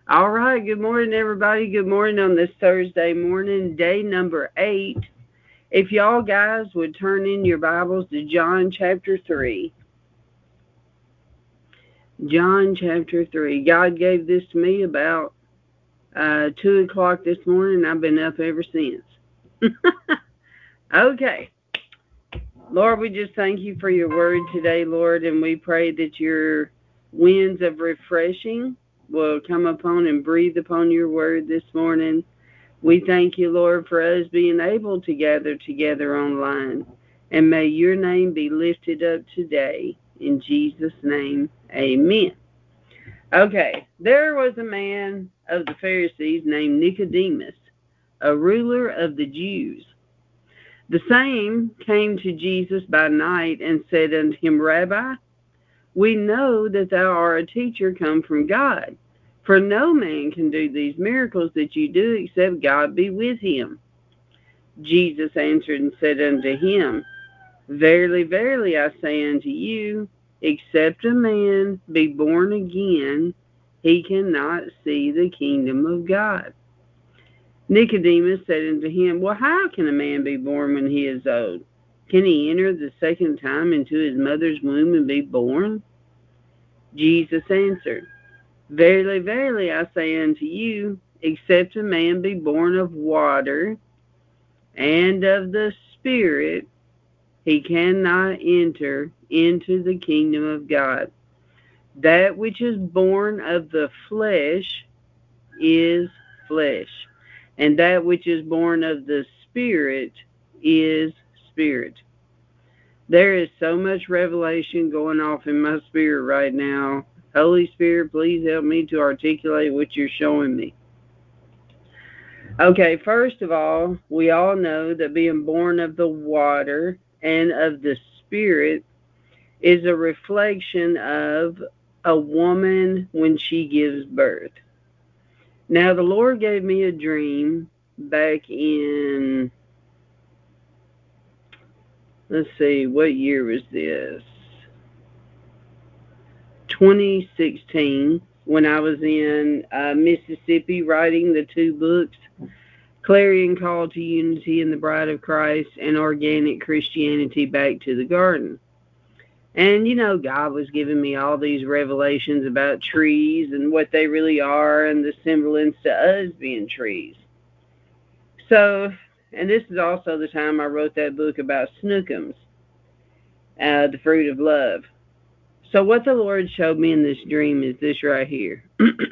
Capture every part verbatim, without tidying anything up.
All right. Good morning, everybody. Good morning on this Thursday morning, day number eight. If y'all guys would turn in your Bibles to John chapter three. John chapter three. God gave this to me about uh, two o'clock this morning. I've been up ever since. Okay. Lord, we just thank you for your word today, Lord, and we pray that your winds of refreshing will come upon and breathe upon your word this morning. We thank you, Lord, for us being able to gather together online. And may your name be lifted up today. In Jesus' name, amen. Okay, there was a man of the Pharisees named Nicodemus, a ruler of the Jews. The same came to Jesus by night and said unto him, Rabbi, we know that thou art a teacher come from God. For no man can do these miracles that you do except God be with him. Jesus answered and said unto him, Verily, verily, I say unto you, except a man be born again, he cannot see the kingdom of God. Nicodemus said unto him, Well, how can a man be born when he is old? Can he enter the second time into his mother's womb and be born? Jesus answered, Verily, verily, I say unto you, except a man be born of water and of the Spirit, he cannot enter into the kingdom of God. That which is born of the flesh is flesh, and that which is born of the Spirit is spirit. There is so much revelation going off in my spirit right now. Holy Spirit, please help me to articulate what you're showing me. Okay, first of all, we all know that being born of the water and of the Spirit is a reflection of a woman when she gives birth. Now, the Lord gave me a dream back in, let's see, what year was this? twenty sixteen, when I was in uh, Mississippi writing the two books, Clarion Call to Unity and the Bride of Christ, and Organic Christianity Back to the Garden. And, you know, God was giving me all these revelations about trees and what they really are and the semblance to us being trees. So, and this is also the time I wrote that book about snookums, uh, the fruit of love. So what the Lord showed me in this dream is this right here.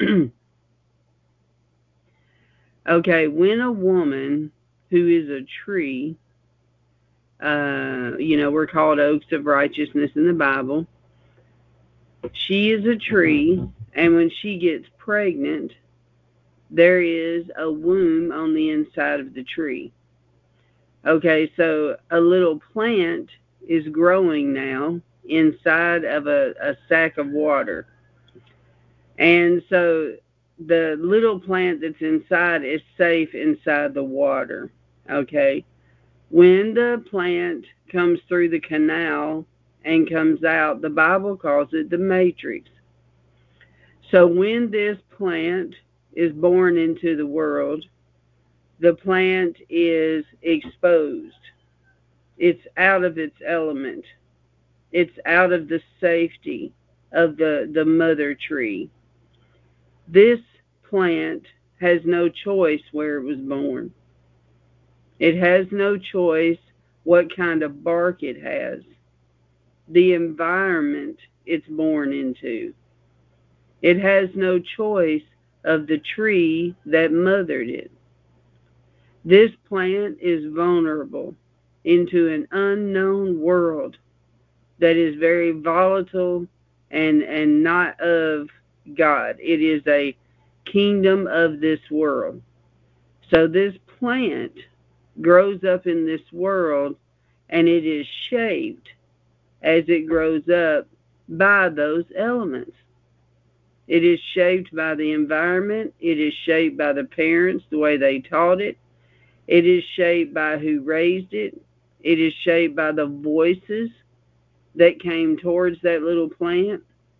Okay, when a woman who is a tree, uh, you know, we're called oaks of righteousness in the Bible. She is a tree, and when she gets pregnant, there is a womb on the inside of the tree. Okay, so a little plant is growing now inside of a, a sack of water. And so the little plant that's inside is safe inside the water. Okay, when the plant comes through the canal and comes out, the Bible calls it the matrix. So when this plant is born into the world, the plant is exposed. It's out of its element. It's out of the safety of the, the mother tree. This plant has no choice where it was born. It has no choice what kind of bark it has. The environment it's born into. It has no choice of the tree that mothered it. This plant is vulnerable into an unknown world that is very volatile and, and not of God. It is a kingdom of this world. So this plant grows up in this world, and it is shaped as it grows up by those elements. It is shaped by the environment. It is shaped by the parents, the way they taught it. It is shaped by who raised it. It is shaped by the voices that came towards that little plant.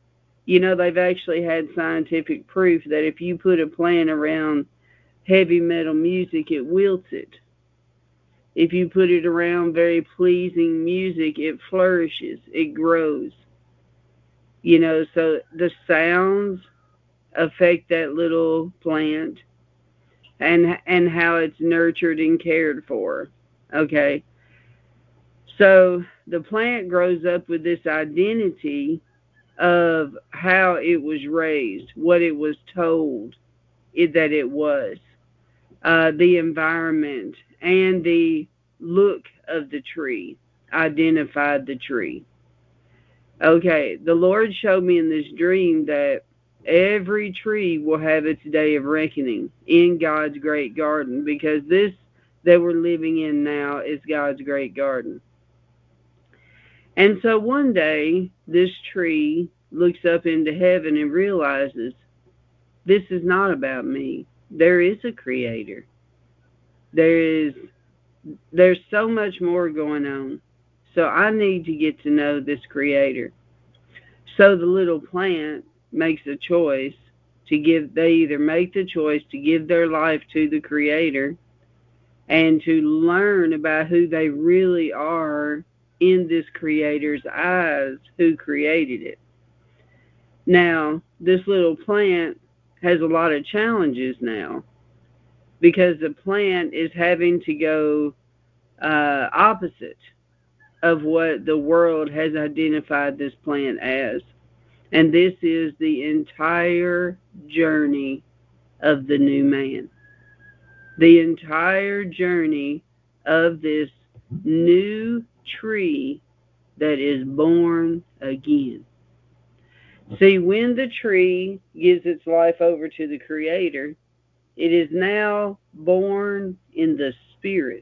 You know, they've actually had scientific proof that if you put a plant around heavy metal music, it wilts it. If you put it around very pleasing music, it flourishes, it grows. You know, so the sounds affect that little plant and and how it's nurtured and cared for. Okay? So the plant grows up with this identity of how it was raised, what it was told it, that it was, uh, the environment, and the look of the tree identified the tree. Okay, the Lord showed me in this dream that every tree will have its day of reckoning in God's great garden, because this that we're living in now is God's great garden. And so one day, this tree looks up into heaven and realizes, this is not about me. There is a creator. There is, there's so much more going on. So I need to get to know this creator. So the little plant makes a choice to give, they either make the choice to give their life to the creator and to learn about who they really are in this creator's eyes who created it. Now, this little plant has a lot of challenges now because the plant is having to go uh, opposite of what the world has identified this plant as. And this is the entire journey of the new man. The entire journey of this new tree that is born again. See, when the tree gives its life over to the Creator, it is now born in the Spirit.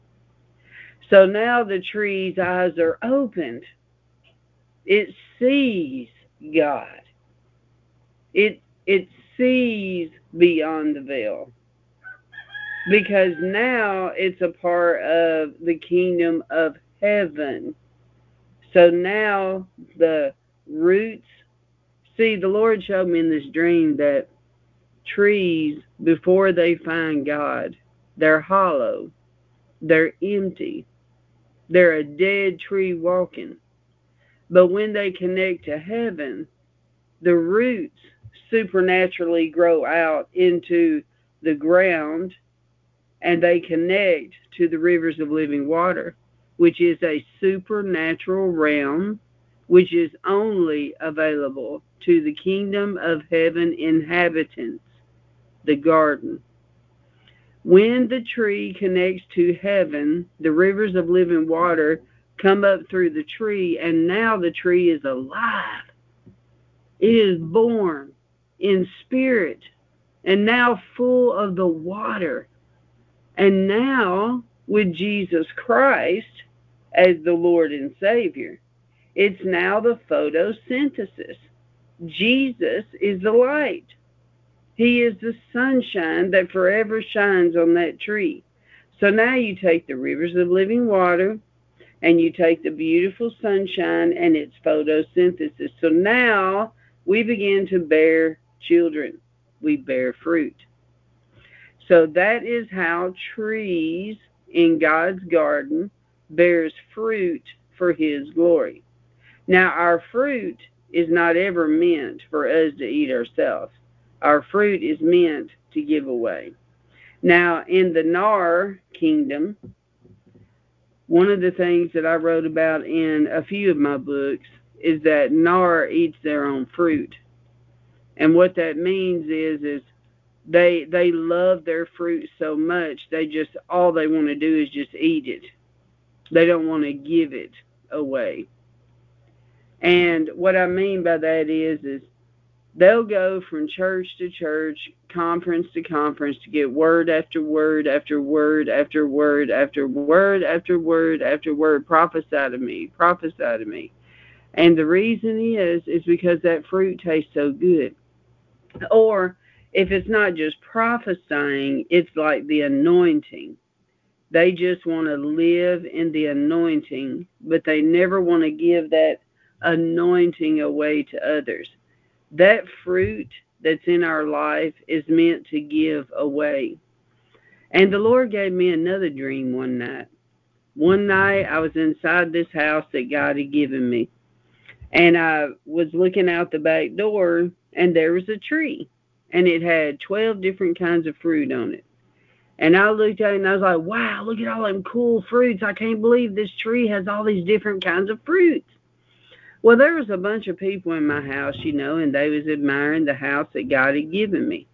So now the tree's eyes are opened. It sees God. It it sees beyond the veil. Because now it's a part of the kingdom of heaven. So now the roots, see, the Lord showed me in this dream that trees, before they find God, they're hollow, they're empty, they're a dead tree walking. But when they connect to heaven, the roots supernaturally grow out into the ground and they connect to the rivers of living water, which is a supernatural realm which is only available to the kingdom of heaven inhabitants, the garden. When the tree connects to heaven, the rivers of living water come up through the tree, and now the tree is alive. It is born in spirit and now full of the water. And now with Jesus Christ as the Lord and Savior, it's now the photosynthesis. Jesus is the light. He is the sunshine that forever shines on that tree. So now you take the rivers of living water and you take the beautiful sunshine and its photosynthesis. So now we begin to bear children. We bear fruit. So that is how trees in God's garden bears fruit for His glory. Now, our fruit is not ever meant for us to eat ourselves. Our fruit is meant to give away. Now, in the Nar kingdom, one of the things that I wrote about in a few of my books is that Nar eats their own fruit. And what that means is, is they they love their fruit so much, they just, all they want to do is just eat it. They don't want to give it away. And what I mean by that is, is they'll go from church to church, conference to conference to get word after word after word after word after word after word after word. Prophesy to me, prophesy to me. And the reason is, is because that fruit tastes so good. Or if it's not just prophesying, it's like the anointing. They just want to live in the anointing, but they never want to give that anointing away to others. That fruit that's in our life is meant to give away. And the Lord gave me another dream one night. One night I was inside this house that God had given me. And I was looking out the back door, and there was a tree. And it had twelve different kinds of fruit on it. And I looked at it and I was like, wow, look at all them cool fruits. I can't believe this tree has all these different kinds of fruits. Well, there was a bunch of people in my house, you know, and they was admiring the house that God had given me.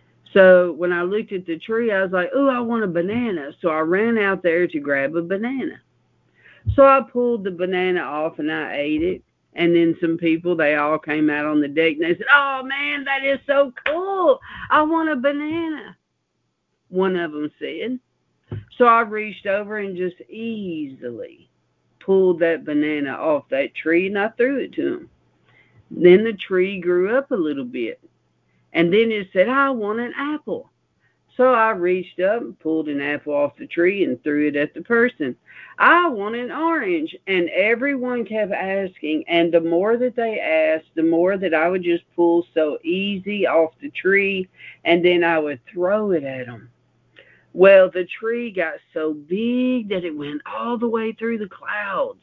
So when I looked at the tree, I was like, oh, I want a banana. So I ran out there to grab a banana. So I pulled the banana off and I ate it. And then some people, they all came out on the deck and they said, oh, man, that is so cool. I want a banana. One of them said. So I reached over and just easily pulled that banana off that tree and I threw it to him. Then the tree grew up a little bit. And then it said, I want an apple. So I reached up and pulled an apple off the tree and threw it at the person. I want an orange. And everyone kept asking. And the more that they asked, the more that I would just pull so easy off the tree. And then I would throw it at them. Well, the tree got so big that it went all the way through the clouds.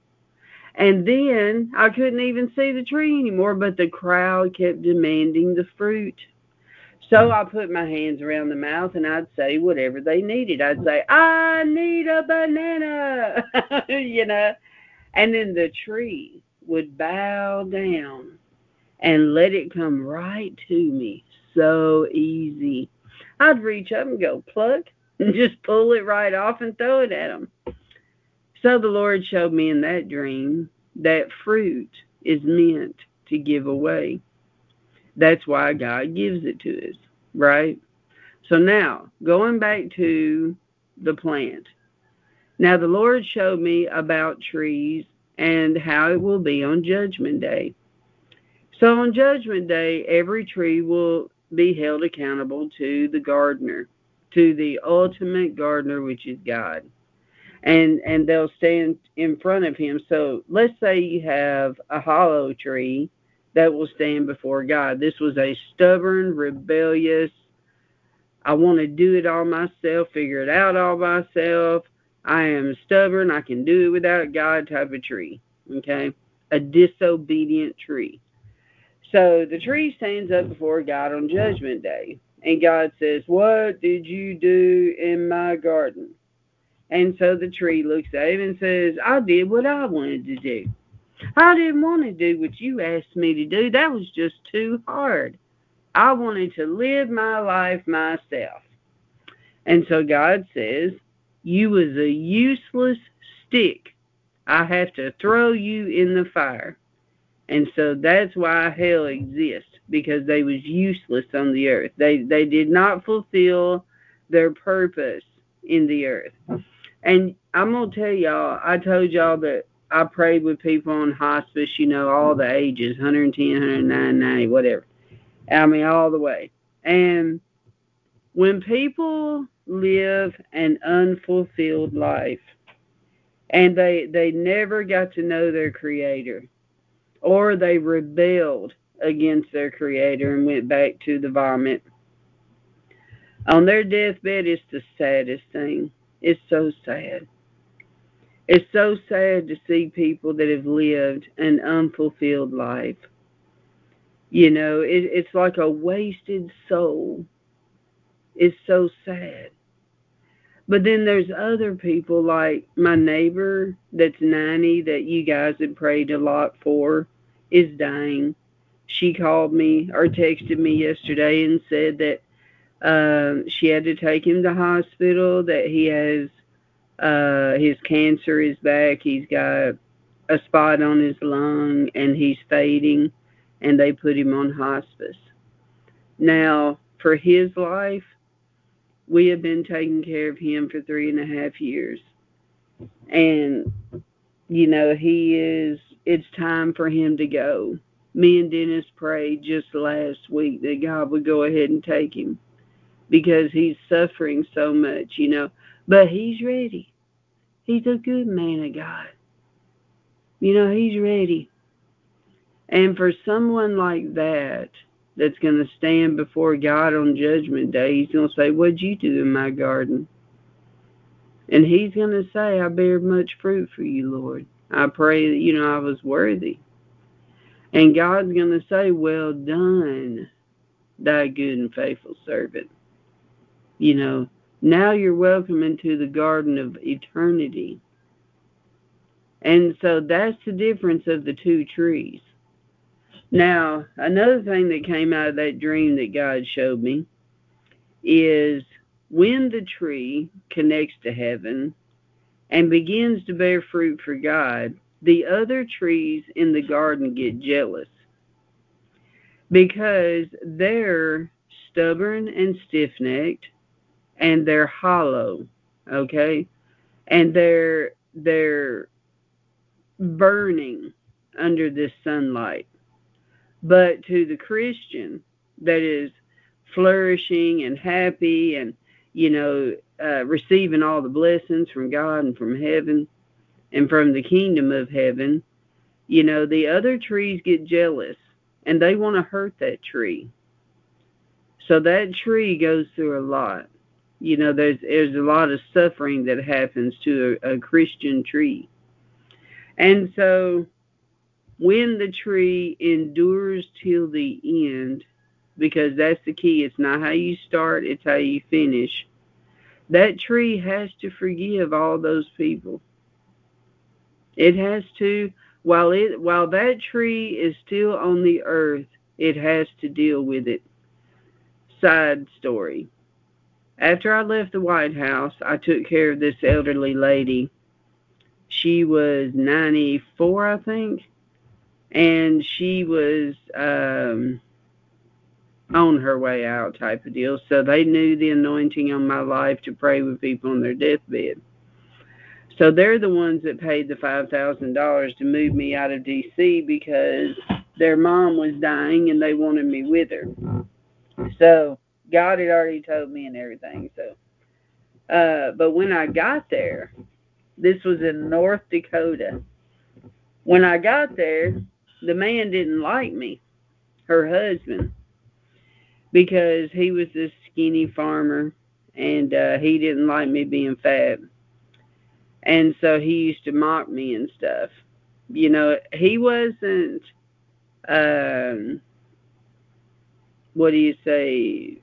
And then I couldn't even see the tree anymore, but the crowd kept demanding the fruit. So I put my hands around the mouth and I'd say whatever they needed. I'd say, I need a banana, you know. And then the tree would bow down and let it come right to me. So easy. I'd reach up and go pluck and just pull it right off and throw it at them. So the Lord showed me in that dream that fruit is meant to give away. That's why God gives it to us, right? So now, going back to the plant. Now the Lord showed me about trees and how it will be on Judgment Day. So on Judgment Day, every tree will be held accountable to the gardener, to the ultimate gardener, which is God. And and they'll stand in front of him. So let's say you have a hollow tree that will stand before God. This was a stubborn, rebellious, I want to do it all myself, figure it out all myself. I am stubborn. I can do it without God type of tree. Okay? A disobedient tree. So the tree stands up before God on Judgment Day. And God says, what did you do in my garden? And so the tree looks at him and says, I did what I wanted to do. I didn't want to do what you asked me to do. That was just too hard. I wanted to live my life myself. And so God says, you was a useless stick. I have to throw you in the fire. And so that's why hell exists, because they was useless on the earth. They they did not fulfill their purpose in the earth. And I'm going to tell y'all, I told y'all that I prayed with people on hospice, you know, all the ages, one hundred ten, one hundred nine, ninety, whatever. I mean, all the way. And when people live an unfulfilled life and they they never got to know their Creator, or they rebelled against their Creator and went back to the vomit, on their deathbed, it's the saddest thing. It's so sad. It's so sad to see people that have lived an unfulfilled life. You know, it, it's like a wasted soul. It's so sad. But then there's other people like my neighbor that's ninety that you guys have prayed a lot for is dying. She called me or texted me yesterday and said that um, she had to take him to hospital, that he has, uh, his cancer is back. He's got a spot on his lung and he's fading, and they put him on hospice. Now, for his life, we have been taking care of him for three and a half years. And, you know, he is, it's time for him to go. Me and Dennis prayed just last week that God would go ahead and take him because he's suffering so much, you know. But he's ready. He's a good man of God. You know, he's ready. And for someone like that, that's going to stand before God on Judgment Day, he's going to say, what'd you do in my garden? And he's going to say, I bear much fruit for you, Lord. I pray that, you know, I was worthy. And God's going to say, well done, thy good and faithful servant. You know, now you're welcome into the garden of eternity. And so that's the difference of the two trees. Now, another thing that came out of that dream that God showed me is when the tree connects to heaven and begins to bear fruit for God, the other trees in the garden get jealous because they're stubborn and stiff-necked and they're hollow, okay? And they're they're burning under this sunlight. But to the Christian that is flourishing and happy and, you know, uh, receiving all the blessings from God and from heaven and from the kingdom of heaven, you know, the other trees get jealous and they want to hurt that tree. So that tree goes through a lot. You know, there's there's a lot of suffering that happens to a, a Christian tree. And so when the tree endures till the end, because that's the key, it's not how you start, it's how you finish, that tree has to forgive all those people. It has to, while it while that tree is still on the earth, it has to deal with it. Side story. After I left the White House, I took care of this elderly lady. She was ninety-four, I think, and she was um, on her way out type of deal. So they knew the anointing on my life to pray with people on their deathbed. So they're the ones that paid the five thousand dollars to move me out of D C because their mom was dying and they wanted me with her. So God had already told me and everything. So Uh, but when I got there, this was in North Dakota. When I got there, the man didn't like me, her husband, because he was this skinny farmer and uh, he didn't like me being fat. And so he used to mock me and stuff. You know, he wasn't, um, what do you say,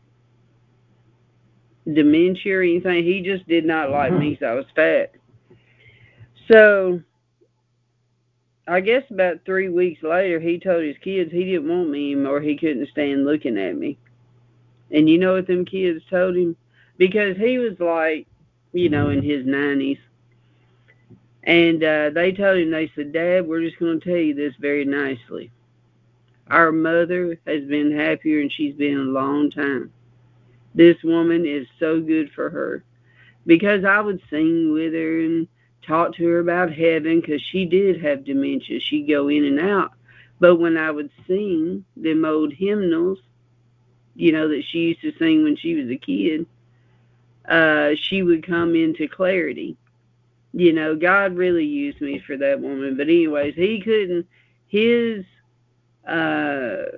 dementia or anything. He just did not like me, so I was fat. So I guess about three weeks later, he told his kids he didn't want me anymore. He couldn't stand looking at me. And you know what them kids told him? Because he was like, you know, in his nineties. And uh, they told him, they said, Dad, we're just going to tell you this very nicely. Our mother has been happier and she's been a long time. This woman is so good for her. Because I would sing with her and talk to her about heaven because she did have dementia. She'd go in and out. But when I would sing them old hymnals, you know, that she used to sing when she was a kid, uh, she would come into clarity. You know, God really used me for that woman. But anyways, he couldn't, his, uh,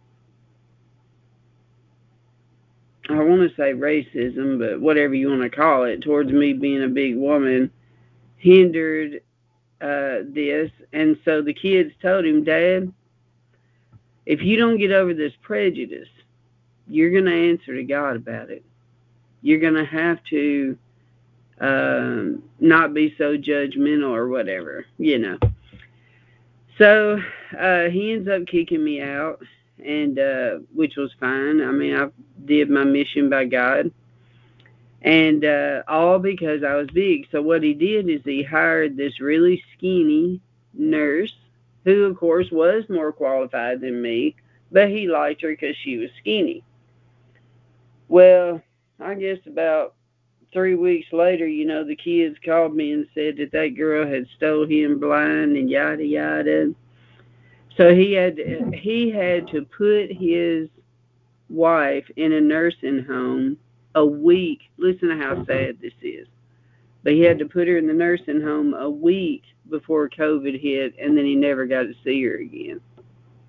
I want to say racism, but whatever you want to call it, towards me being a big woman, hindered uh, this. And so the kids told him, Dad, if you don't get over this prejudice, you're going to answer to God about it. You're going to have to um, not be so judgmental or whatever, you know. So uh, he ends up kicking me out, and uh, which was fine. I mean, I did my mission by God. And uh, all because I was big. So what he did is he hired this really skinny nurse who, of course, was more qualified than me, but he liked her because she was skinny. Well, I guess about three weeks later, you know, the kids called me and said that that girl had stole him blind and yada yada. So he had to, he had to put his wife in a nursing home a week. Listen to how sad this is. But he had to put her in the nursing home a week before COVID hit, and then he never got to see her again.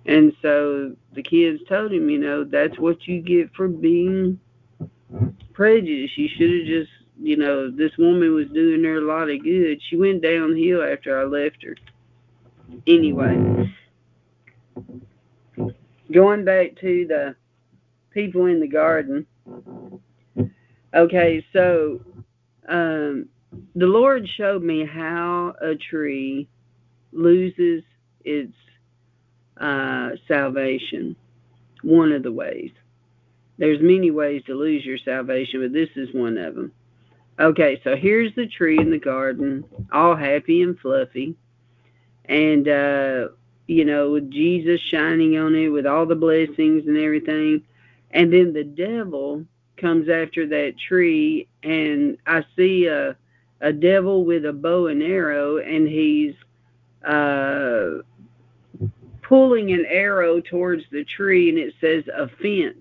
And so the kids told him, you know, that's what you get for being prejudiced. You should have just, you know, this woman was doing her a lot of good. She went downhill after I left her. Anyway, going back to the people in the garden. Okay, so um, the Lord showed me how a tree loses its uh, salvation. One of the ways. There's many ways to lose your salvation, but this is one of them. Okay, so here's the tree in the garden, all happy and fluffy. And, uh, you know, with Jesus shining on it, with all the blessings and everything. And then the devil comes after that tree, and I see a, a devil with a bow and arrow, and he's uh, pulling an arrow towards the tree, and it says offense.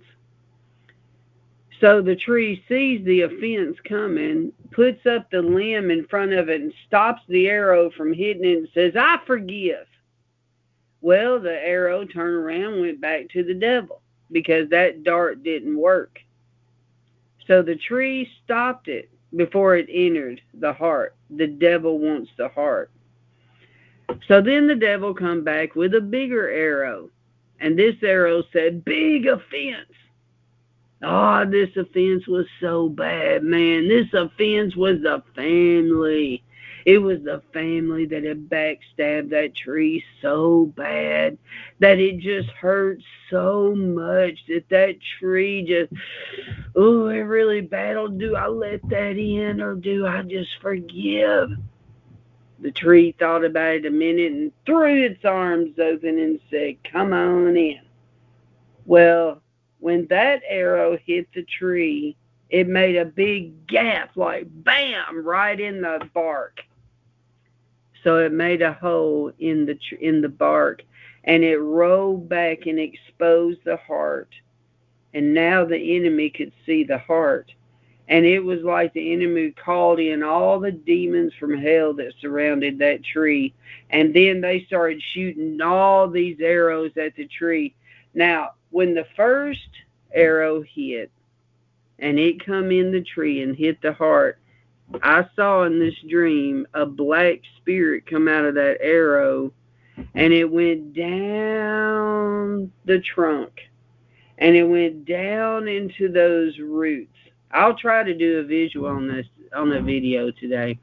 So the tree sees the offense coming, puts up the limb in front of it, and stops the arrow from hitting it and says, I forgive. Well, the arrow turned around and went back to the devil because that dart didn't work. So the tree stopped it before it entered the heart. The devil wants the heart. So then the devil come back with a bigger arrow. And this arrow said, big offense. Oh, this offense was so bad, man. This offense was the family. It was the family that had backstabbed that tree so bad that it just hurt so much that that tree just, oh, it really battled. Do I let that in or do I just forgive? The tree thought about it a minute and threw its arms open and said, come on in. Well, when that arrow hit the tree, it made a big gap, like bam, right in the bark. So it made a hole in the in the bark, and it rolled back and exposed the heart. And now the enemy could see the heart. And it was like the enemy called in all the demons from hell that surrounded that tree. And then they started shooting all these arrows at the tree. Now, when the first arrow hit, and it come in the tree and hit the heart, I saw in this dream a black spirit come out of that arrow, and it went down the trunk, and it went down into those roots. I'll try to do a visual on this, on a video today.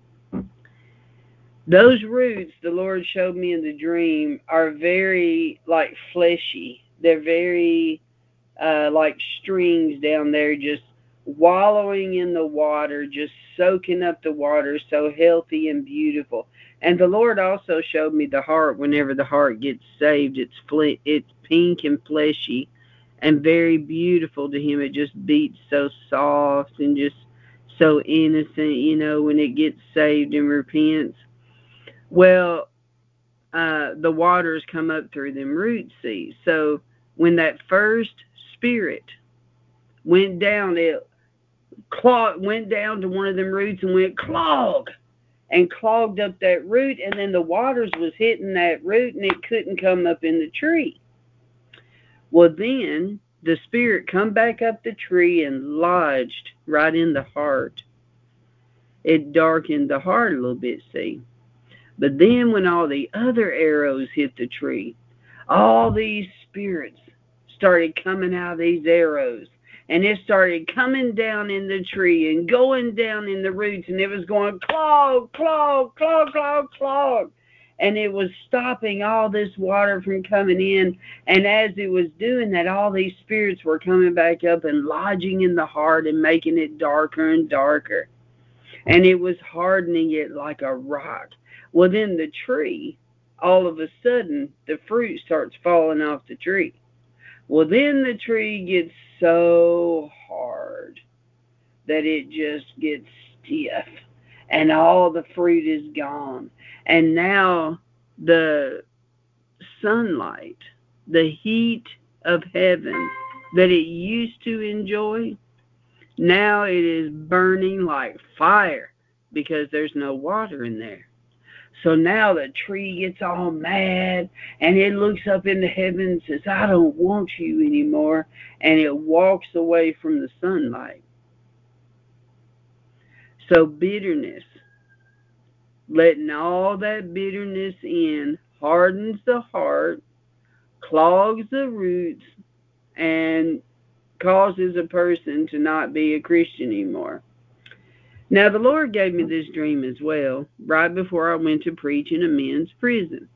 Those roots, the Lord showed me in the dream, are very, like, fleshy. They're very, uh, like strings down there, just wallowing in the water, just soaking up the water, so healthy and beautiful. And the Lord also showed me the heart. Whenever the heart gets saved, it's fl- it's pink and fleshy and very beautiful to him. It just beats so soft and just so innocent, you know, when it gets saved and repents. Well, uh, the waters come up through them roots, see. So when that first spirit went down, it clog, went down to one of them roots and went clog, and clogged up that root, and then the waters was hitting that root, and it couldn't come up in the tree. Well, then the spirit come back up the tree and lodged right in the heart. It darkened the heart a little bit, see. But then when all the other arrows hit the tree, all these spirits started coming out of these arrows. And it started coming down in the tree and going down in the roots. And it was going clog, clog, clog, clog, clog. And it was stopping all this water from coming in. And as it was doing that, all these spirits were coming back up and lodging in the heart and making it darker and darker. And it was hardening it like a rock. Well, then the tree, all of a sudden, the fruit starts falling off the tree. Well, then the tree gets so hard that it just gets stiff, and all the fruit is gone. And now the sunlight, the heat of heaven that it used to enjoy, now it is burning like fire because there's no water in there. So now the tree gets all mad and it looks up in the heavens and says, I don't want you anymore. And it walks away from the sunlight. So bitterness, letting all that bitterness in, hardens the heart, clogs the roots, and causes a person to not be a Christian anymore. Now, the Lord gave me this dream as well, right before I went to preach in a men's prison.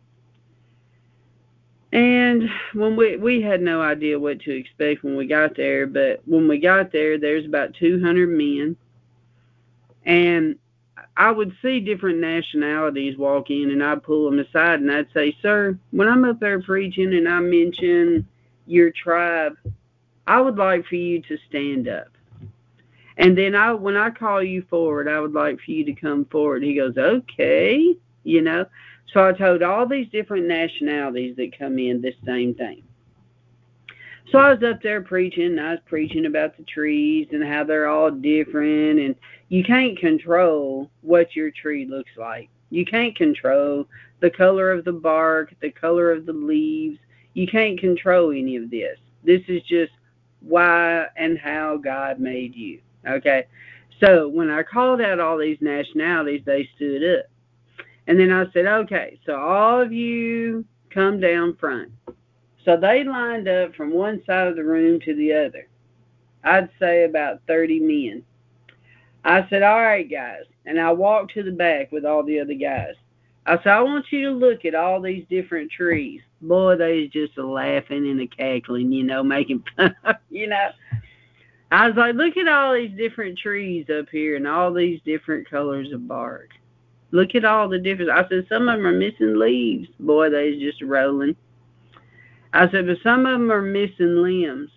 And when we we had no idea what to expect when we got there, but when we got there, there's about two hundred men, and I would see different nationalities walk in, and I'd pull them aside, and I'd say, sir, when I'm up there preaching and I mention your tribe, I would like for you to stand up. And then I, when I call you forward, I would like for you to come forward. He goes, okay, you know. So I told all these different nationalities that come in this same thing. So I was up there preaching. I was preaching about the trees and how they're all different. And you can't control what your tree looks like. You can't control the color of the bark, the color of the leaves. You can't control any of this. This is just why and how God made you. Okay? So when I called out all these nationalities, they stood up. And then I said, okay, so all of you come down front. So they lined up from one side of the room to the other. I'd say about thirty men. I said, all right, guys. And I walked to the back with all the other guys. I said, I want you to look at all these different trees. Boy, they was just a laughing and a cackling, you know, making fun of, you know. I was like, look at all these different trees up here and all these different colors of bark. Look at all the different. I said, some of them are missing leaves. Boy, they was just rolling. I said, but some of them are missing limbs.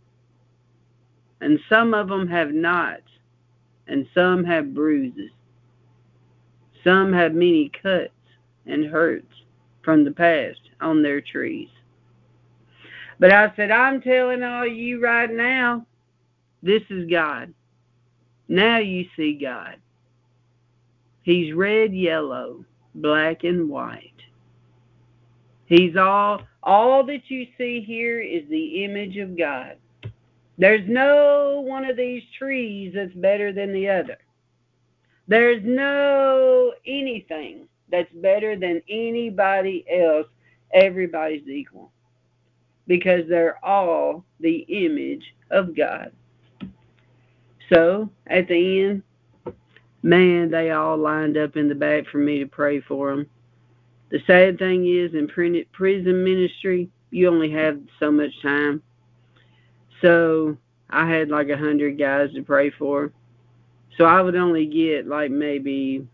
And some of them have knots. And some have bruises. Some have many cuts and hurts from the past on their trees. But I said, I'm telling all you right now, this is God. Now you see God. He's red, yellow, black, and white. He's all, all that you see here is the image of God. There's no one of these trees that's better than the other. There's no anything that's better than anybody else. Everybody's equal. Because they're all the image of God. So, at the end, man, they all lined up in the back for me to pray for them. The sad thing is, in prison ministry, you only have so much time. So, I had like a hundred guys to pray for. So, I would only get like maybe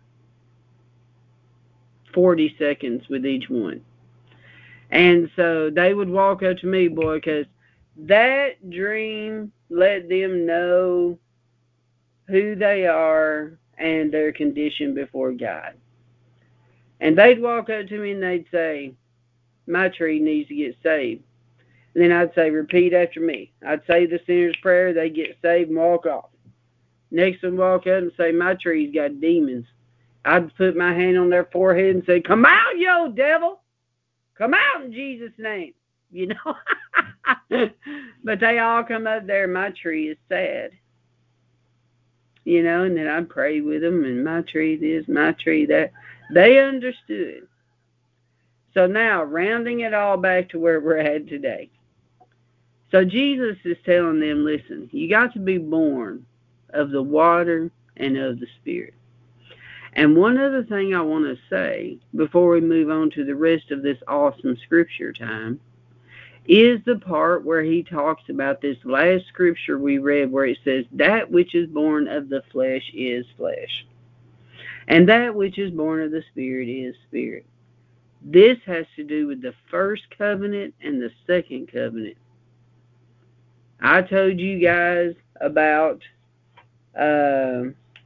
forty seconds with each one. And so, they would walk up to me, boy, because that dream let them know who they are and their condition before God. And they'd walk up to me and they'd say, my tree needs to get saved. And then I'd say, repeat after me. I'd say the sinner's prayer, they'd get saved and walk off. Next one walk up and say, my tree's got demons. I'd put my hand on their forehead and say, come out, you old devil. Come out in Jesus' name. You know? But they all come up there, my tree is sad. You know, and then I'd pray with them, and my tree this, my tree that. They understood. So now, rounding it all back to where we're at today. So Jesus is telling them, listen, you got to be born of the water and of the Spirit. And one other thing I want to say before we move on to the rest of this awesome scripture time is the part where he talks about this last scripture we read where it says, that which is born of the flesh is flesh. And that which is born of the Spirit is spirit. This has to do with the first covenant and the second covenant. I told you guys about uh,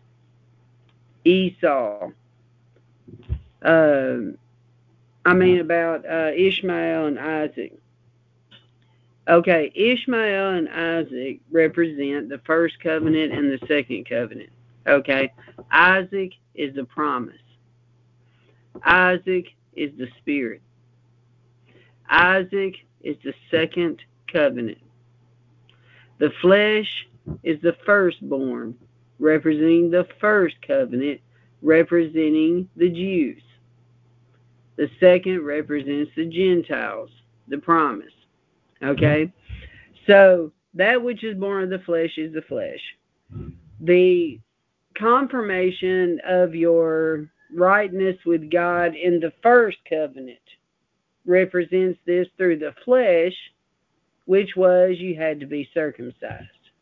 Esau. Uh, I mean about uh, Ishmael and Isaac. Okay, Ishmael and Isaac represent the first covenant and the second covenant. Okay, Isaac is the promise. Isaac is the Spirit. Isaac is the second covenant. The flesh is the firstborn, representing the first covenant, representing the Jews. The second represents the Gentiles, the promise. Okay? So, that which is born of the flesh is the flesh. The confirmation of your rightness with God in the first covenant represents this through the flesh, which was you had to be circumcised.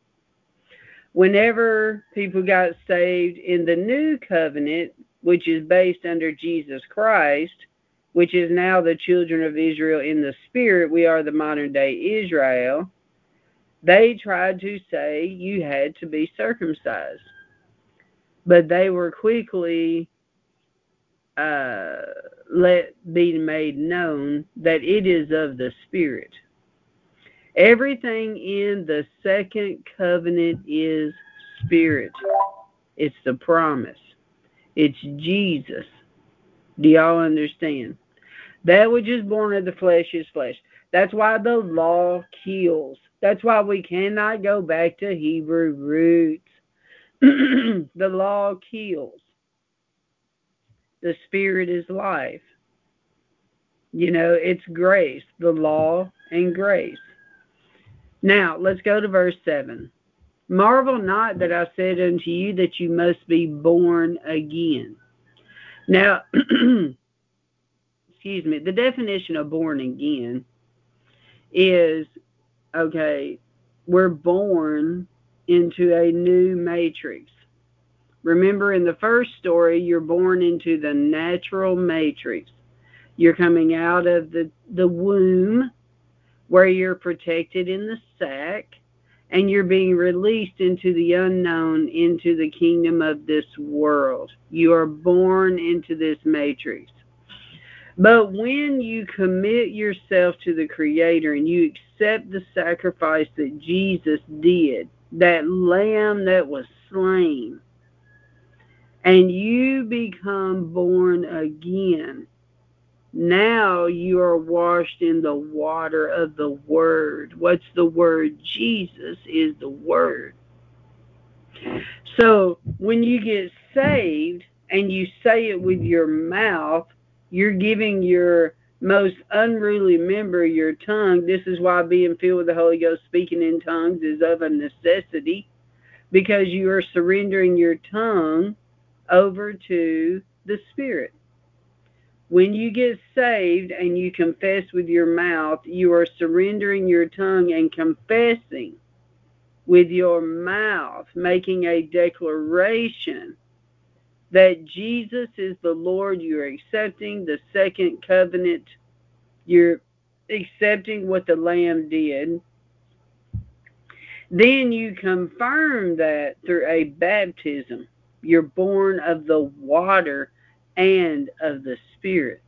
Whenever people got saved in the new covenant, which is based under Jesus Christ, which is now the children of Israel in the Spirit, we are the modern day Israel, they tried to say you had to be circumcised. But they were quickly uh, let be made known that it is of the Spirit. Everything in the second covenant is Spirit. It's the promise. It's Jesus. Do y'all understand? That which is born of the flesh is flesh. That's why the law kills. That's why we cannot go back to Hebrew roots. The law kills. The Spirit is life. You know, it's grace. The law and grace. Now, let's go to verse seven. Marvel not that I said unto you that you must be born again. Now, excuse me, the definition of born again is, okay, we're born into a new matrix. Remember, in the first story, you're born into the natural matrix. You're coming out of the, the womb, where you're protected in the sack, and you're being released into the unknown, into the kingdom of this world. You are born into this matrix. But when you commit yourself to the Creator and you accept the sacrifice that Jesus did, that lamb that was slain, and you become born again, now you are washed in the water of the Word. What's the Word? Jesus is the Word. So when you get saved and you say it with your mouth, you're giving your most unruly member your tongue. This is why being filled with the Holy Ghost, speaking in tongues, is of a necessity, because you are surrendering your tongue over to the Spirit. When you get saved and you confess with your mouth, you are surrendering your tongue and confessing with your mouth, making a declaration that Jesus is the Lord. You're accepting the second covenant. You're accepting what the Lamb did. Then you confirm that through a baptism. You're born of the water and of the Spirit.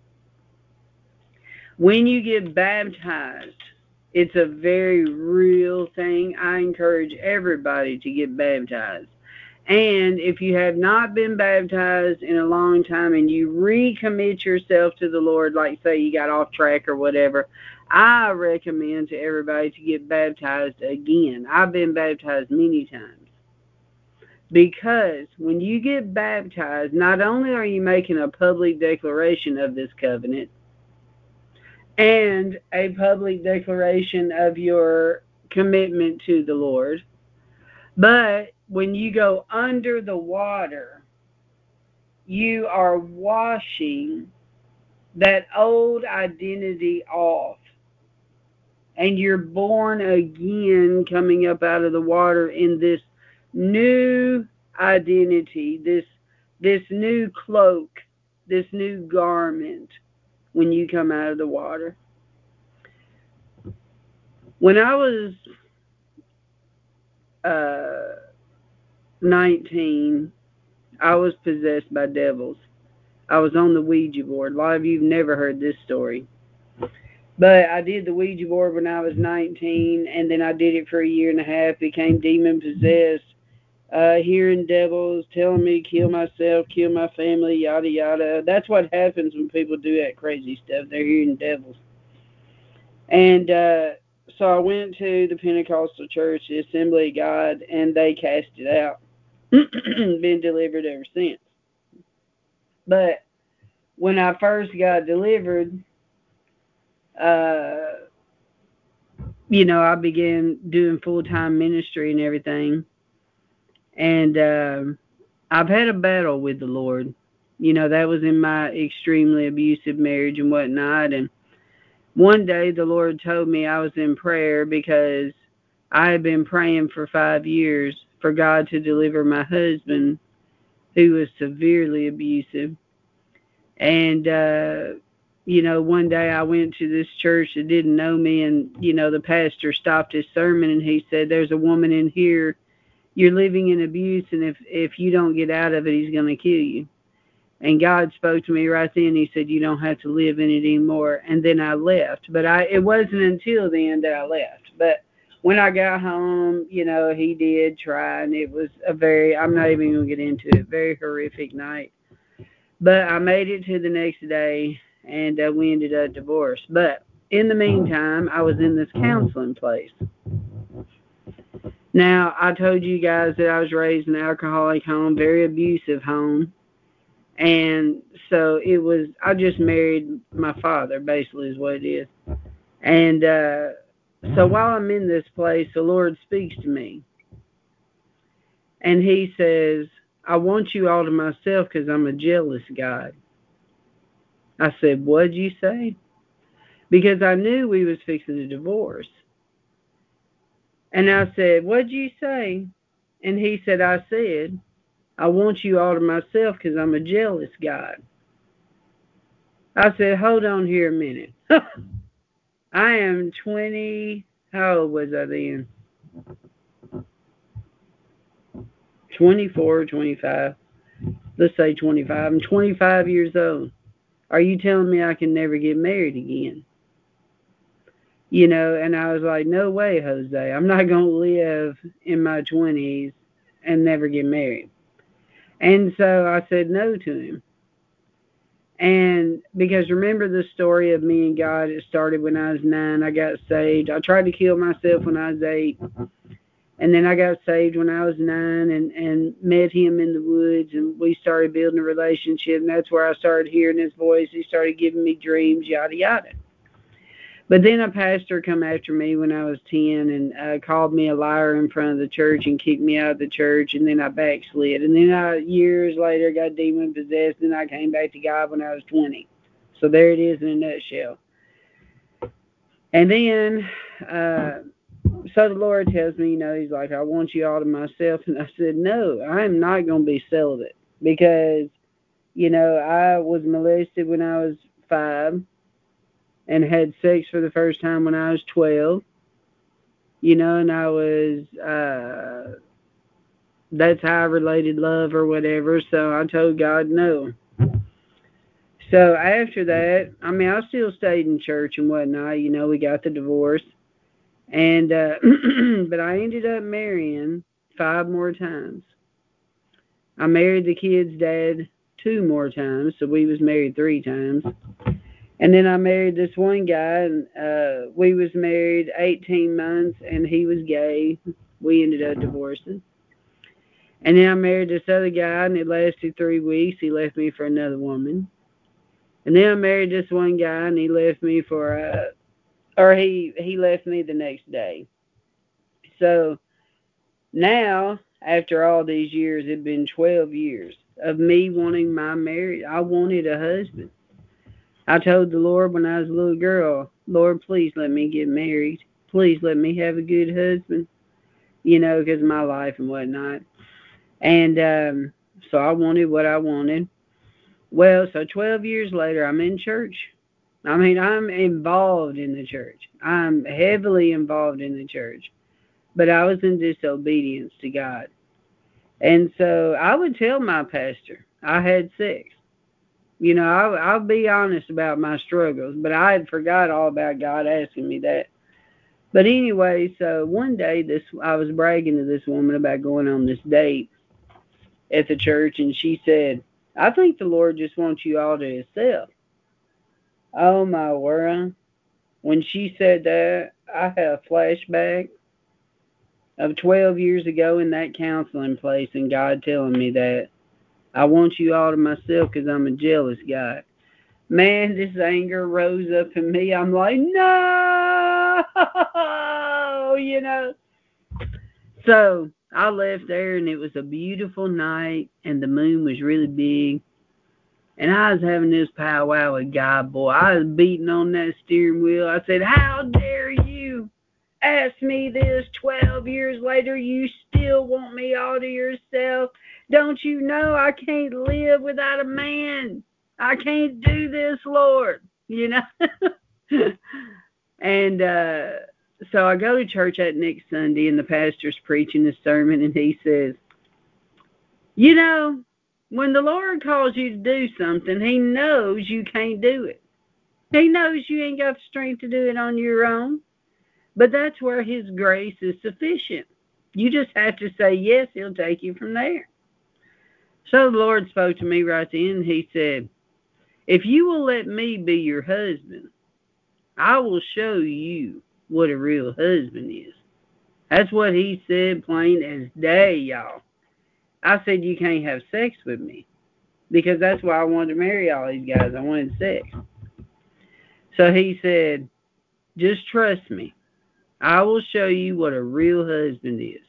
When you get baptized, it's a very real thing. I encourage everybody to get baptized. And if you have not been baptized in a long time and you recommit yourself to the Lord, like say you got off track or whatever, I recommend to everybody to get baptized again. I've been baptized many times. Because when you get baptized, not only are you making a public declaration of this covenant and a public declaration of your commitment to the Lord, but when you go under the water, you are washing that old identity off. And you're born again, coming up out of the water in this new identity, this this new cloak, this new garment when you come out of the water. When I was uh, nineteen, I was possessed by devils. I was on the Ouija board. A lot of you have never heard this story. But I did the Ouija board when I was nineteen, and then I did it for a year and a half, became demon-possessed, uh, hearing devils, telling me to kill myself, kill my family, yada, yada. That's what happens when people do that crazy stuff. They're hearing devils. And uh, so I went to the Pentecostal church, the Assembly of God, and they cast it out. Been delivered ever since. But when I first got delivered, uh, you know, I began doing full-time ministry and everything. And um, I've had a battle with the Lord. You know, that was in my extremely abusive marriage and whatnot. And one day the Lord told me I was in prayer because I had been praying for five years for God to deliver my husband, who was severely abusive. And, uh, you know, one day I went to this church that didn't know me, and, you know, the pastor stopped his sermon and he said, there's a woman in here. You're living in abuse, and if, if you don't get out of it, he's going to kill you. And God spoke to me right then. He said, you don't have to live in it anymore. And then I left. But I it wasn't until then that I left. But when I got home, you know, he did try, and it was a very, I'm not even going to get into it, very horrific night. But I made it to the next day, and uh, we ended up divorced. But in the meantime, I was in this counseling place. Now, I told you guys that I was raised in an alcoholic home, very abusive home. And so it was, I just married my father, basically, is what it is. And uh, so while I'm in this place, the Lord speaks to me. And he says, I want you all to myself because I'm a jealous God. I said, what'd you say? Because I knew we was fixing a divorce. And I said, what'd you say? And he said, I said, I want you all to myself because I'm a jealous God. I said, hold on here a minute. I am twenty, how old was I then? twenty-four, twenty-five. Let's say twenty-five. I'm twenty-five years old. Are you telling me I can never get married again? You know, and I was like, no way, Jose. I'm not going to live in my twenties and never get married. And so I said no to him. And because remember the story of me and God, it started when I was nine. I got saved. I tried to kill myself when I was eight. And then I got saved when I was nine and, and met him in the woods, and we started building a relationship. And that's where I started hearing his voice. He started giving me dreams, yada, yada. But then a pastor come after me when I was ten and uh, called me a liar in front of the church and kicked me out of the church, and then I backslid. And then I, years later, got demon possessed, and I came back to God when I was twenty. So there it is in a nutshell. And then, uh, so the Lord tells me, you know, he's like, I want you all to myself. And I said, no, I am not going to be celibate because, you know, I was molested when I was five. And had sex for the first time when I was twelve, you know, and I was, uh, that's how I related love or whatever, so I told God no. So after that, I mean, I still stayed in church and whatnot, you know, we got the divorce, and, uh, but I ended up marrying five more times. I married the kid's dad two more times, so we was married three times. And then I married this one guy, and uh, we was married eighteen months, and he was gay. We ended up divorcing. And then I married this other guy, and it lasted three weeks. He left me for another woman. And then I married this one guy, and he left me for, uh, or he, he left me the next day. So now, after all these years, it had been twelve years of me wanting my marriage. I wanted a husband. I told the Lord when I was a little girl, Lord, please let me get married. Please let me have a good husband, you know, because of my life and whatnot. And um, so I wanted what I wanted. Well, so twelve years later, I'm in church. I mean, I'm involved in the church. I'm heavily involved in the church. But I was in disobedience to God. And so I would tell my pastor I had sex. You know, I'll, I'll be honest about my struggles, but I had forgot all about God asking me that. But anyway, so one day this I was bragging to this woman about going on this date at the church, and she said, I think the Lord just wants you all to himself. Oh my word. When she said that, I had a flashback of twelve years ago in that counseling place and God telling me that I want you all to myself because I'm a jealous guy. Man, this anger rose up in me. I'm like, no, you know. So I left there, and it was a beautiful night, and the moon was really big. And I was having this powwow with God, boy. I was beating on that steering wheel. I said, how dare you ask me this twelve years later? You still want me all to yourself? Don't you know I can't live without a man? I can't do this, Lord. You know? And uh, so I go to church that next Sunday, and the pastor's preaching a sermon, and he says, you know, when the Lord calls you to do something, he knows you can't do it. He knows you ain't got the strength to do it on your own. But that's where his grace is sufficient. You just have to say yes, he'll take you from there. So the Lord spoke to me right then, and he said, if you will let me be your husband, I will show you what a real husband is. That's what he said, plain as day, y'all. I said, you can't have sex with me, because that's why I wanted to marry all these guys. I wanted sex. So he said, just trust me. I will show you what a real husband is.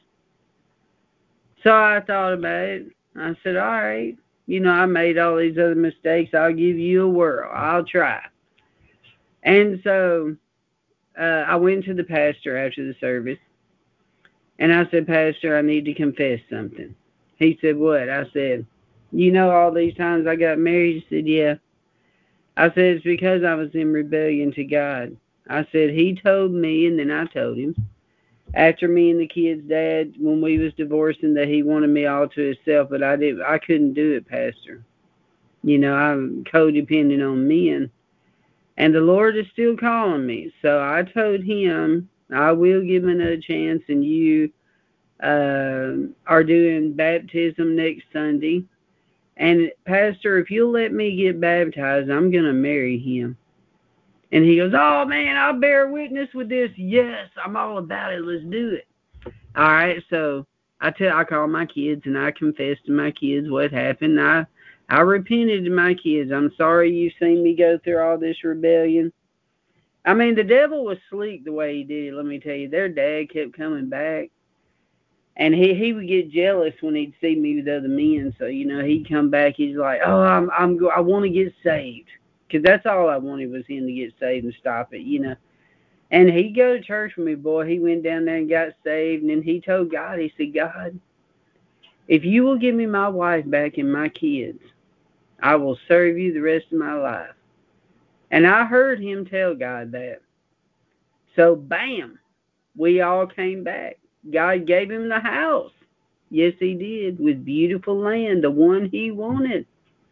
So I thought about it. I said, all right. You know, I made all these other mistakes. I'll give you a whirl. I'll try. And so uh, I went to the pastor after the service. And I said, Pastor, I need to confess something. He said, what? I said, you know all these times I got married? He said, yeah. I said, it's because I was in rebellion to God. I said, he told me, and then I told him, after me and the kids' dad, when we was divorcing, that he wanted me all to himself, but I didn't. I couldn't do it, Pastor. You know, I'm codependent on men, and the Lord is still calling me. So I told him I will give him another chance, and you uh, are doing baptism next Sunday. And Pastor, if you'll let me get baptized, I'm gonna marry him. And he goes, oh, man, I'll bear witness with this. Yes, I'm all about it. Let's do it. All right, so I tell, I called my kids, and I confessed to my kids what happened. I I repented to my kids. I'm sorry you've seen me go through all this rebellion. I mean, the devil was sleek the way he did it, let me tell you. Their dad kept coming back. And he, he would get jealous when he'd see me with other men. So, you know, he'd come back. He's like, oh, I'm, I'm, I want to get saved. Because that's all I wanted was him to get saved and stop it, you know. And he'd go to church with me, boy. He went down there and got saved. And then he told God, he said, God, if you will give me my wife back and my kids, I will serve you the rest of my life. And I heard him tell God that. So, bam, we all came back. God gave him the house. Yes, he did, with beautiful land, the one he wanted.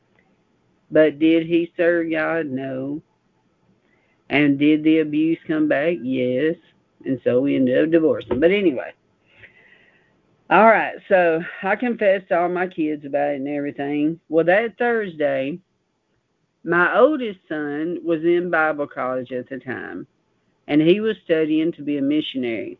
But did he serve God? No. And did the abuse come back? Yes. And so we ended up divorcing. But anyway. All right, so I confessed to all my kids about it and everything. Well, that Thursday, my oldest son was in Bible college at the time, and he was studying to be a missionary.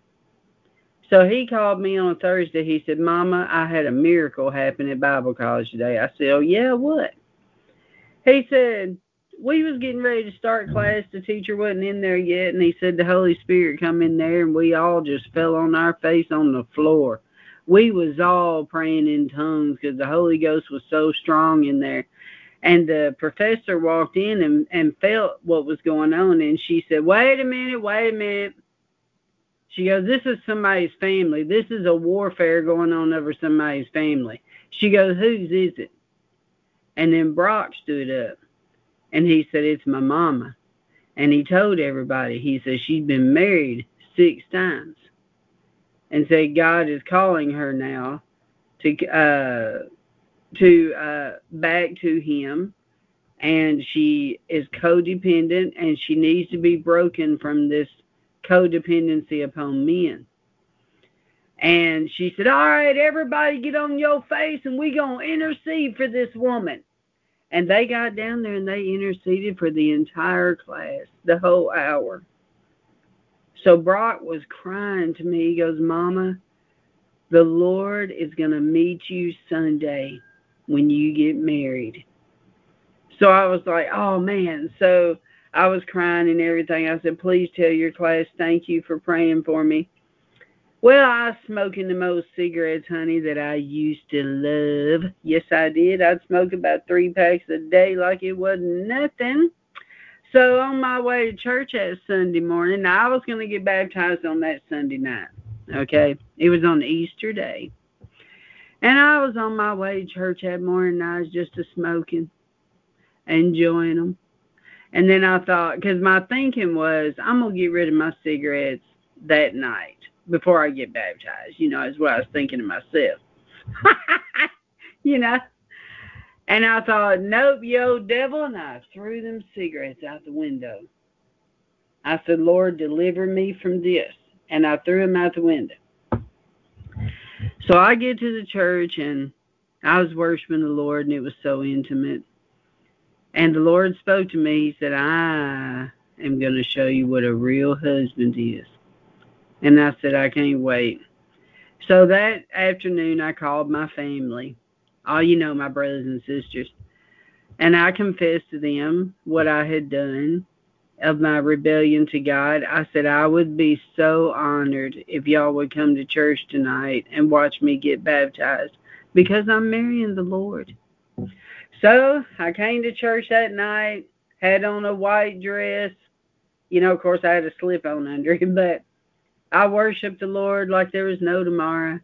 So he called me on a Thursday. He said, Mama, I had a miracle happen at Bible college today. I said, oh, yeah, what? He said, we was getting ready to start class. The teacher wasn't in there yet, and he said the Holy Spirit come in there, and we all just fell on our face on the floor. We was all praying in tongues because the Holy Ghost was so strong in there. And the professor walked in and, and felt what was going on, and she said, wait a minute, wait a minute. She goes, this is somebody's family. This is a warfare going on over somebody's family. She goes, whose is it? And then Brock stood up, and he said, it's my mama. And he told everybody, he said, she's been married six times. And said, God is calling her now to uh, to uh, back to him. And she is codependent, and she needs to be broken from this codependency upon men. And she said, all right, everybody get on your face and we going to intercede for this woman. And they got down there and they interceded for the entire class, the whole hour. So Brock was crying to me. He goes, Mama, the Lord is going to meet you Sunday when you get married. So I was like, oh, man. So I was crying and everything. I said, please tell your class thank you for praying for me. Well, I was smoking the most cigarettes, honey, that I used to love. Yes, I did. I'd smoke about three packs a day like it wasn't nothing. So on my way to church that Sunday morning, I was going to get baptized on that Sunday night. Okay? It was on Easter Day. And I was on my way to church that morning, and I was just a smoking, enjoying them. And then I thought, because my thinking was, I'm going to get rid of my cigarettes that night before I get baptized. You know, is what I was thinking to myself. You know? And I thought, nope, you old devil, and I threw them cigarettes out the window. I said, Lord, deliver me from this. And I threw them out the window. So I get to the church, and I was worshiping the Lord, and it was so intimate. And the Lord spoke to me. He said, I am going to show you what a real husband is. And I said, I can't wait. So that afternoon, I called my family. All you know, my brothers and sisters. And I confessed to them what I had done of my rebellion to God. I said, I would be so honored if y'all would come to church tonight and watch me get baptized because I'm marrying the Lord. So I came to church that night, had on a white dress. You know, of course, I had a slip on under it, but I worshiped the Lord like there was no tomorrow.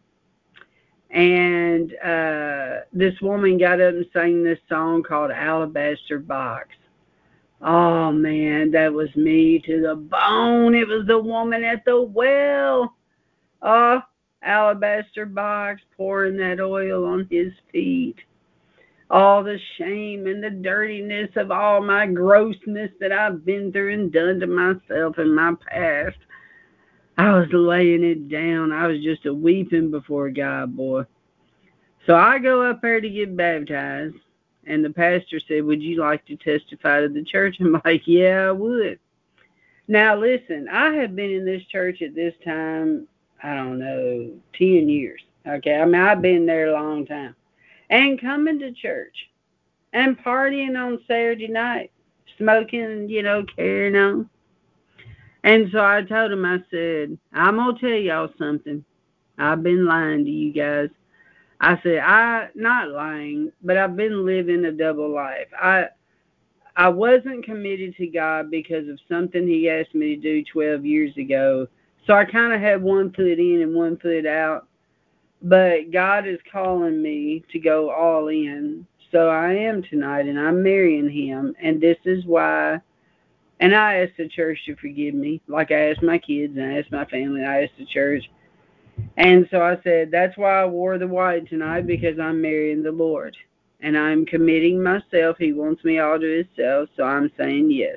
And uh, this woman got up and sang this song called Alabaster Box. Oh, man, that was me to the bone. It was the woman at the well. Oh, Alabaster Box, pouring that oil on his feet. All the shame and the dirtiness of all my grossness that I've been through and done to myself in my past. I was laying it down. I was just a weeping before God, boy. So I go up there to get baptized, and the pastor said, would you like to testify to the church? I'm like, yeah, I would. Now, listen, I have been in this church at this time, I don't know, ten years. Okay, I mean, I've been there a long time. And coming to church and partying on Saturday night, smoking, you know, carrying on. And so I told him, I said, I'm going to tell y'all something. I've been lying to you guys. I said, I, not lying, but I've been living a double life. I I wasn't committed to God because of something he asked me to do twelve years ago. So I kind of had one foot in and one foot out. But God is calling me to go all in. So I am tonight, and I'm marrying him. And this is why. And I asked the church to forgive me, like I asked my kids, and I asked my family, I asked the church. And so I said, that's why I wore the white tonight, because I'm marrying the Lord. And I'm committing myself. He wants me all to himself, so I'm saying yes.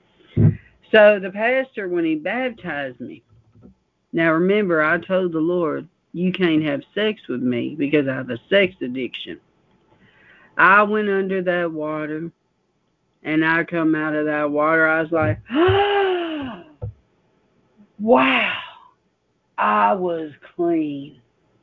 So the pastor, when he baptized me, now remember, I told the Lord, you can't have sex with me because I have a sex addiction. I went under that water. And I come out of that water, I was like, oh, wow, I was clean.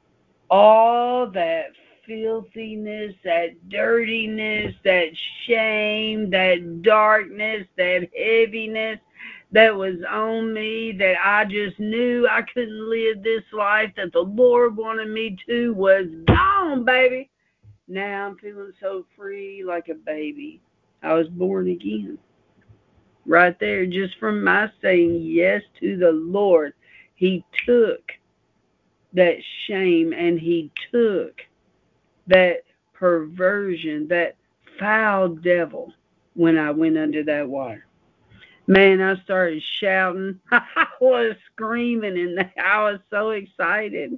All that filthiness, that dirtiness, that shame, that darkness, that heaviness that was on me, that I just knew I couldn't live this life that the Lord wanted me to, was gone, baby. Now I'm feeling so free like a baby. I was born again. Right there, just from my saying yes to the Lord. He took that shame and he took that perversion, that foul devil when I went under that water. Man, I started shouting. I was screaming and I was so excited.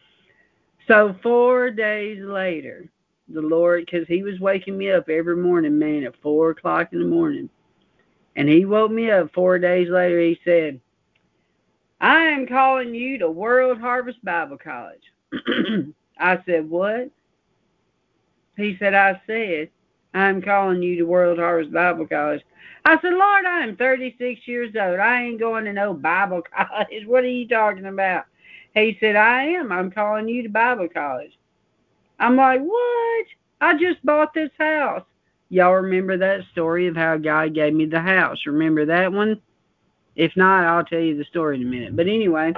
So four days later, the Lord, because he was waking me up every morning, man, at four o'clock in the morning. And he woke me up four days later. He said, I am calling you to World Harvest Bible College. I said, what? He said, I said, I'm calling you to World Harvest Bible College. I said, Lord, I am thirty-six years old. I ain't going to no Bible college. What are you talking about? He said, I am. I'm calling you to Bible college. I'm like, what? I just bought this house. Y'all remember that story of how God gave me the house? Remember that one? If not, I'll tell you the story in a minute. But anyway,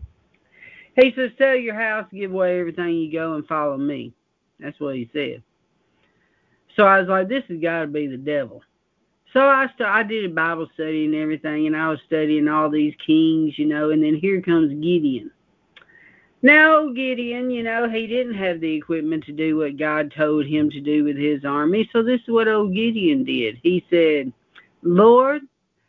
he says, sell your house, give away everything you go, and follow me. That's what he said. So I was like, this has got to be the devil. So I st- I did a Bible study and everything, and I was studying all these kings, you know, and then here comes Gideon. Now, Gideon, you know, he didn't have the equipment to do what God told him to do with his army. So this is what old Gideon did. He said, Lord,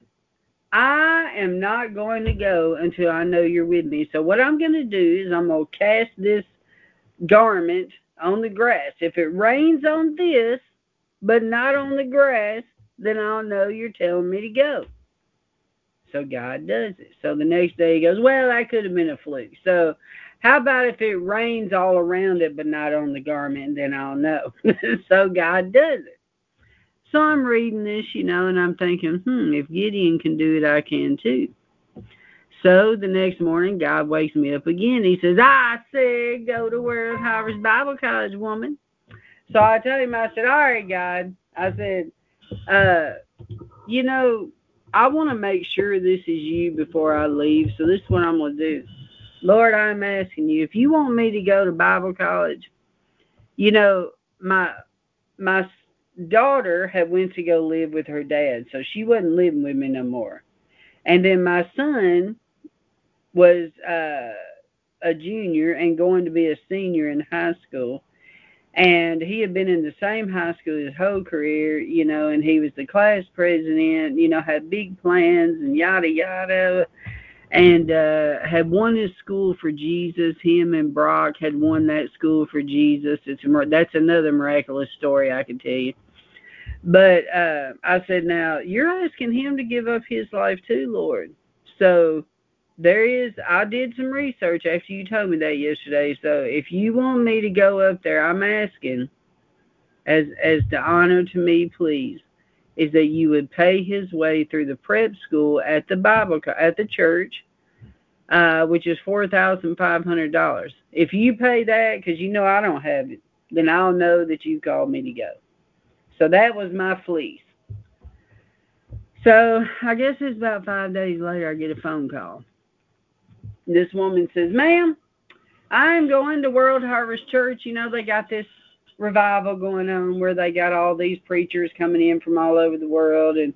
I am not going to go until I know you're with me. So what I'm going to do is I'm going to cast this garment on the grass. If it rains on this, but not on the grass, then I'll know you're telling me to go. So God does it. So the next day he goes, well, that could have been a fluke. So how about if it rains all around it, but not on the garment, then I'll know. So God does it. So I'm reading this, you know, and I'm thinking, hmm, if Gideon can do it, I can too. So the next morning, God wakes me up again. He says, I said, go to World Harvest Bible College, woman. So I tell him, I said, all right, God. I said, uh, you know, I want to make sure this is you before I leave. So this is what I'm going to do. Lord, I'm asking you, if you want me to go to Bible college, you know, my my daughter had went to go live with her dad, so she wasn't living with me no more. And then my son was uh, a junior and going to be a senior in high school. And he had been in the same high school his whole career, you know, and he was the class president, you know, had big plans and yada, yada, and uh, had won his school for Jesus. Him and Brock had won that school for Jesus. It's That's another miraculous story I can tell you. But uh, I said, now, you're asking him to give up his life too, Lord. So there is, I did some research after you told me that yesterday. So if you want me to go up there, I'm asking, as as the honor to me, please, is that you would pay his way through the prep school at the Bible at the church, uh, which is four thousand five hundred dollars. If you pay that, because you know I don't have it, then I'll know that you called me to go. So that was my fleece. So I guess it's about five days later I get a phone call. This woman says, ma'am, I'm going to World Harvest Church. You know, they got this revival going on where they got all these preachers coming in from all over the world. And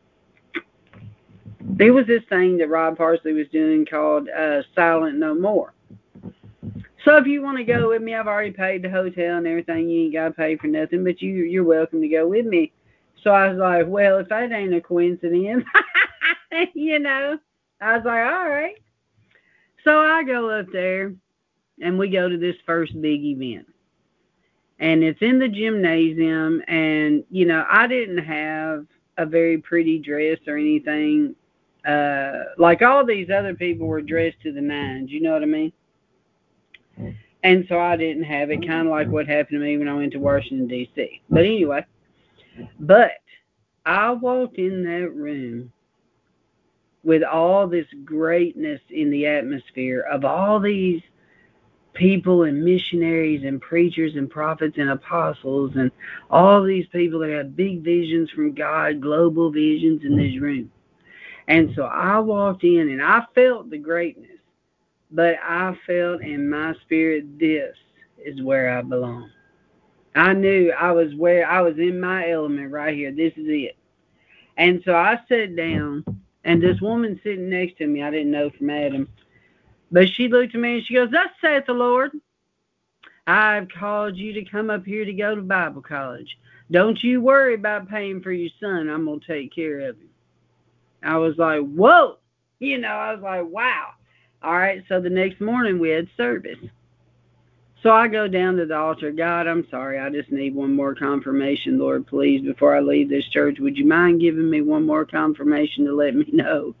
there was this thing that Rob Parsley was doing called uh, Silent No More. So if you want to go with me, I've already paid the hotel and everything. You ain't got to pay for nothing, but you, you're welcome to go with me. So I was like, well, if that ain't a coincidence, you know, I was like, all right. So I go up there, and we go to this first big event. And it's in the gymnasium, and, you know, I didn't have a very pretty dress or anything. Uh, like all these other people were dressed to the nines, you know what I mean? And so I didn't have it, kind of like what happened to me when I went to Washington, D C But anyway, but I walked in that room with all this greatness in the atmosphere of all these people and missionaries and preachers and prophets and apostles and all these people that have big visions from God, global visions in this room. And so I walked in and I felt the greatness, but I felt in my spirit, this is where I belong. I knew I was where I was in my element right here. This is it. And so I sat down, and this woman sitting next to me, I didn't know from Adam, but she looked at me and she goes, thus saith the Lord, I've called you to come up here to go to Bible college. Don't you worry about paying for your son. I'm going to take care of him. I was like, whoa. You know, I was like, wow. All right, so the next morning we had service. So I go down to the altar. God, I'm sorry. I just need one more confirmation, Lord, please, before I leave this church. Would you mind giving me one more confirmation to let me know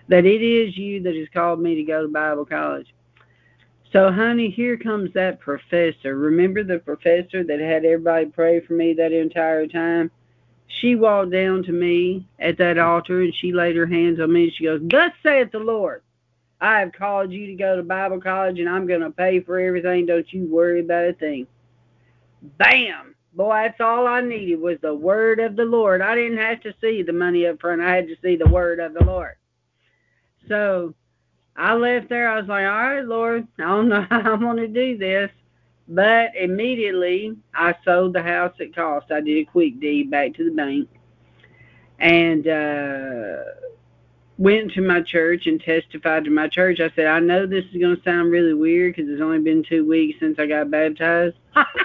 that it is you that has called me to go to Bible college. So, honey, here comes that professor. Remember the professor that had everybody pray for me that entire time? She walked down to me at that altar, and she laid her hands on me, and she goes, "Thus saith the Lord, I have called you to go to Bible college, and I'm going to pay for everything. Don't you worry about a thing." Bam! Boy, that's all I needed was the word of the Lord. I didn't have to see the money up front. I had to see the word of the Lord. So I left there. I was like, all right, Lord, I don't know how I'm going to do this. But immediately, I sold the house at cost. I did a quick deed back to the bank. And uh, went to my church and testified to my church. I said, I know this is going to sound really weird because it's only been two weeks since I got baptized.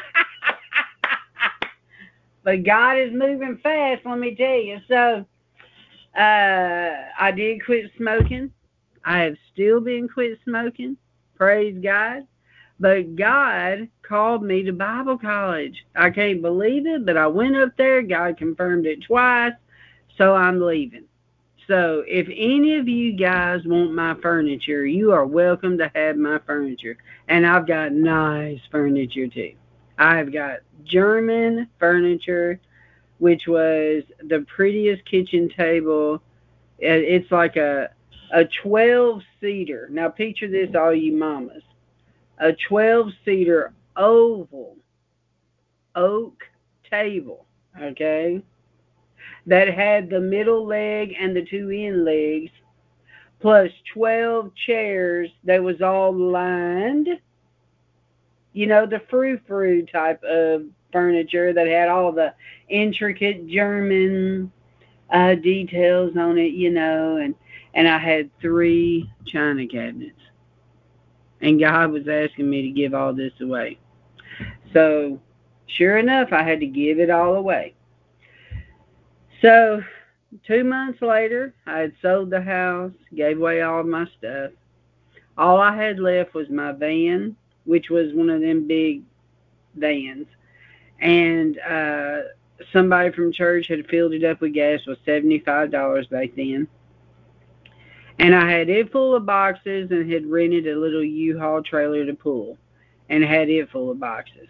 But God is moving fast, let me tell you. So uh, I did quit smoking. I have still been quit smoking. Praise God. But God called me to Bible college. I can't believe it, but I went up there. God confirmed it twice, so I'm leaving. So if any of you guys want my furniture, you are welcome to have my furniture. And I've got nice furniture too. I've got German furniture, which was the prettiest kitchen table. It's like a a twelve-seater. Now picture this, all you mamas. A twelve-seater oval oak table, okay, that had the middle leg and the two end legs, plus twelve chairs that was all lined. You know, the frou-frou type of furniture that had all the intricate German uh, details on it, you know, and, and I had three china cabinets. And God was asking me to give all this away. So, sure enough, I had to give it all away. So, two months later, I had sold the house, gave away all of my stuff. All I had left was my van, which was one of them big vans. And uh, somebody from church had filled it up with gas. It was seventy-five dollars back then. And I had it full of boxes and had rented a little U-Haul trailer to pull and had it full of boxes.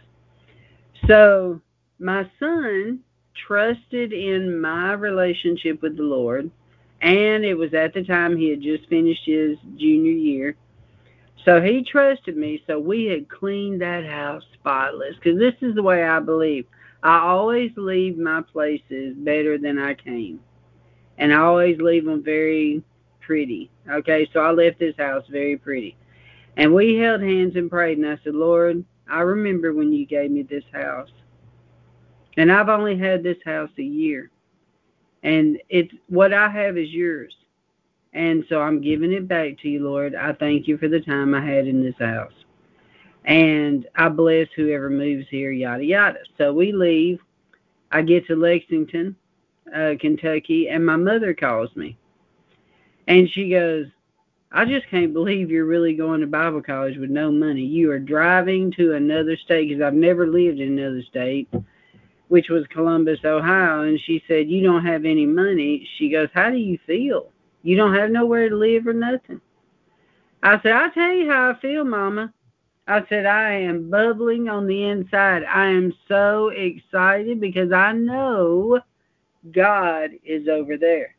So my son trusted in my relationship with the Lord, and it was at the time he had just finished his junior year. So he trusted me, so we had cleaned that house spotless, because this is the way I believe. I always leave my places better than I came, and I always leave them very pretty. Okay, so I left this house very pretty. And we held hands and prayed, and I said, Lord, I remember when you gave me this house. And I've only had this house a year. And it's what I have is yours. And so I'm giving it back to you, Lord. I thank you for the time I had in this house. And I bless whoever moves here, yada, yada. So we leave. I get to Lexington, uh, Kentucky, and my mother calls me. And she goes, I just can't believe you're really going to Bible college with no money. You are driving to another state, because I've never lived in another state, which was Columbus, Ohio. And she said, you don't have any money. She goes, how do you feel? You don't have nowhere to live or nothing. I said, I'll tell you how I feel, Mama. I said, I am bubbling on the inside. I am so excited because I know God is over there.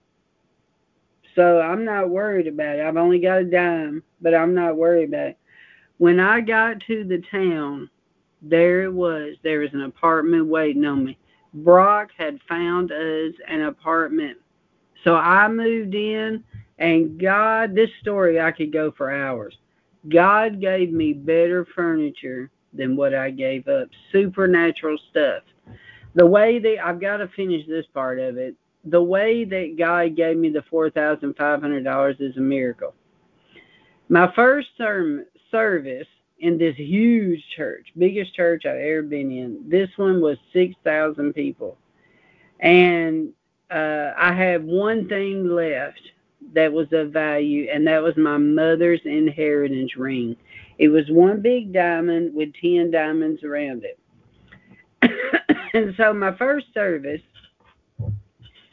So I'm not worried about it. I've only got a dime, but I'm not worried about it. When I got to the town, there it was. There was an apartment waiting on me. Brock had found us an apartment. So I moved in, and God, this story I could go for hours. God gave me better furniture than what I gave up. Supernatural stuff. The way that, I've got to finish this part of it. The way that God gave me the four thousand five hundred dollars is a miracle. My first term service in this huge church, biggest church I've ever been in, this one was six thousand people. And uh, I have one thing left that was of value, and that was my mother's inheritance ring. It was one big diamond with ten diamonds around it. And so my first service,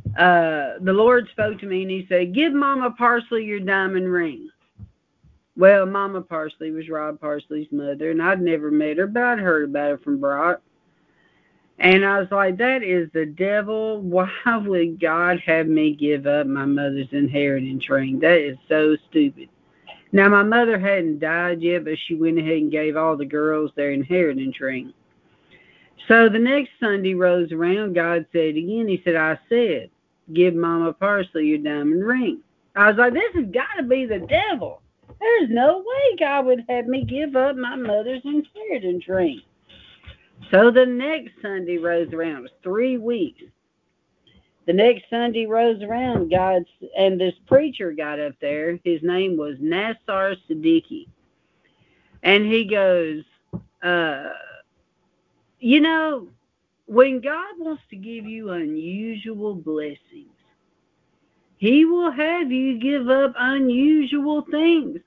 uh, the Lord spoke to me and he said, give Mama Parsley your diamond ring. Well, Mama Parsley was Rob Parsley's mother, and I'd never met her, but I'd heard about her from Brock. And I was like, that is the devil. Why would God have me give up my mother's inheritance ring? That is so stupid. Now, my mother hadn't died yet, but she went ahead and gave all the girls their inheritance ring. So the next Sunday rolls around, God said again, he said, I said, give Mama Parsley your diamond ring. I was like, this has got to be the devil. There's no way God would have me give up my mother's inheritance ring. So the next Sunday rolls around. It was three weeks. The next Sunday rolls around, God, and this preacher got up there. His name was Nassar Siddiqui. And he goes, uh, you know, when God wants to give you unusual blessings, he will have you give up unusual things.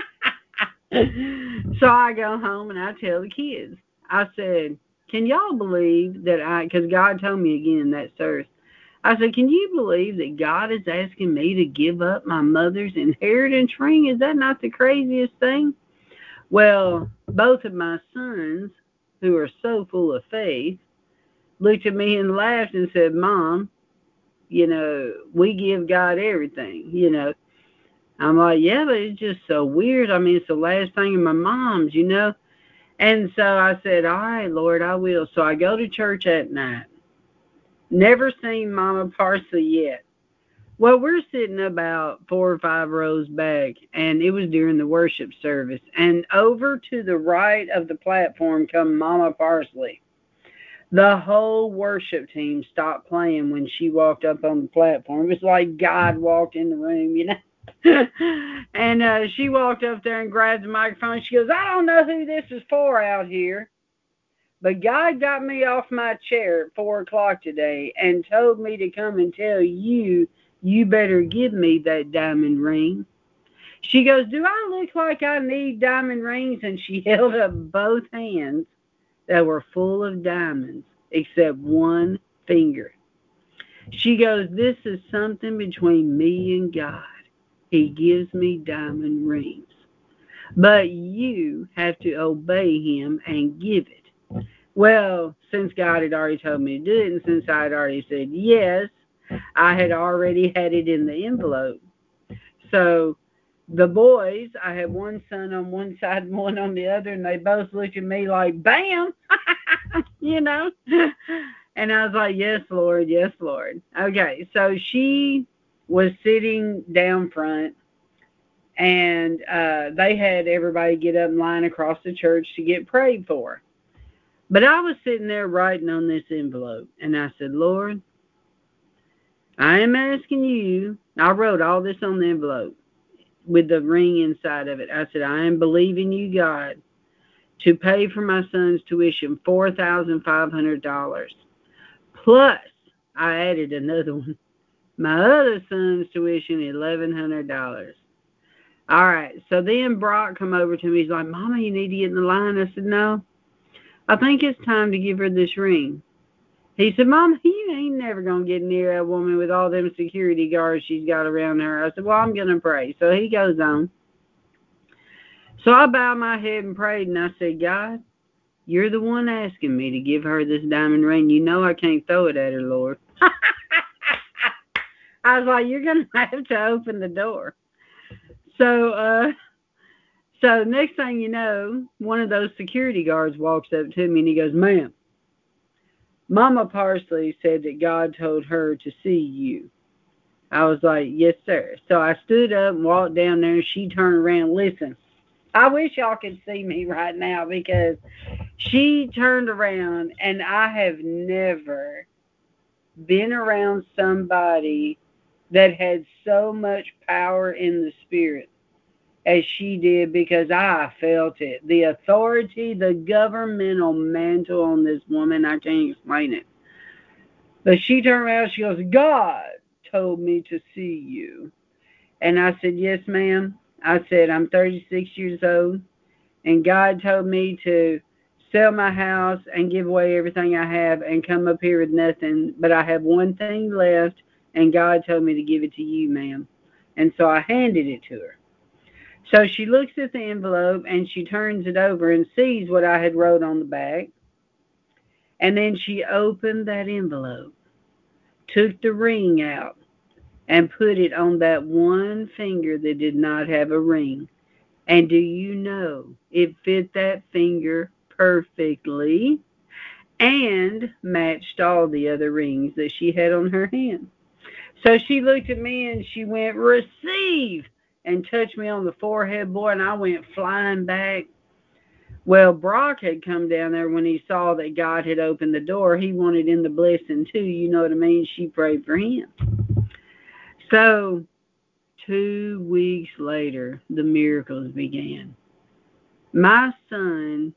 So I go home and I tell the kids, I said, can y'all believe that I, because God told me again in that service, I said, can you believe that God is asking me to give up my mother's inheritance ring? Is that not the craziest thing? Well, both of my sons, who are so full of faith, looked at me and laughed and said, Mom, you know, we give God everything, you know. I'm like, yeah, but it's just so weird. I mean, it's the last thing of my mom's, you know. And so I said, all right, Lord, I will. So I go to church at night. Never seen Mama Parsley yet. Well, we're sitting about four or five rows back, and it was during the worship service. And over to the right of the platform come Mama Parsley. The whole worship team stopped playing when she walked up on the platform. It was like God walked in the room, you know. And uh, she walked up there and grabbed the microphone. She goes, I don't know who this is for out here, but God got me off my chair at four o'clock today and told me to come and tell you, you better give me that diamond ring. She goes, do I look like I need diamond rings? And she held up both hands that were full of diamonds except one finger. She goes, this is something between me and God. He gives me diamond rings. But you have to obey him and give it. Well, since God had already told me to do it, and since I had already said yes, I had already had it in the envelope. So the boys, I had one son on one side and one on the other, and they both looked at me like, bam, you know. And I was like, yes, Lord, yes, Lord. Okay, so she was sitting down front, and uh, they had everybody get up and line across the church to get prayed for. But I was sitting there writing on this envelope, and I said, Lord, I am asking you, I wrote all this on the envelope with the ring inside of it. I said, I am believing you, God, to pay for my son's tuition four thousand five hundred dollars. Plus, I added another one. My other son's tuition, eleven hundred dollars. All right, so then Brock come over to me. He's like, Mama, you need to get in the line. I said, no, I think it's time to give her this ring. He said, Mama, you ain't never going to get near that woman with all them security guards she's got around her. I said, well, I'm going to pray. So he goes on. So I bowed my head and prayed, and I said, God, you're the one asking me to give her this diamond ring. You know I can't throw it at her, Lord. I was like, you're going to have to open the door. So, uh, so next thing you know, one of those security guards walks up to me and he goes, ma'am, Mama Parsley said that God told her to see you. I was like, yes, sir. So I stood up and walked down there, and she turned around. Listen, I wish y'all could see me right now, because she turned around, and I have never been around somebody that had so much power in the spirit as she did, because I felt it. The authority, the governmental mantle on this woman, I can't explain it. But she turned around, she goes, God told me to see you. And I said, yes, ma'am. I said, I'm thirty-six years old, and God told me to sell my house and give away everything I have and come up here with nothing. But I have one thing left, and God told me to give it to you, ma'am. And so I handed it to her. So she looks at the envelope and she turns it over and sees what I had wrote on the back. And then she opened that envelope, took the ring out, and put it on that one finger that did not have a ring. And do you know, it fit that finger perfectly and matched all the other rings that she had on her hand. So she looked at me and she went, receive, and touched me on the forehead, boy, and I went flying back. Well, Brock had come down there when he saw that God had opened the door. He wanted in the blessing too, you know what I mean? She prayed for him. So two weeks later, the miracles began. My son,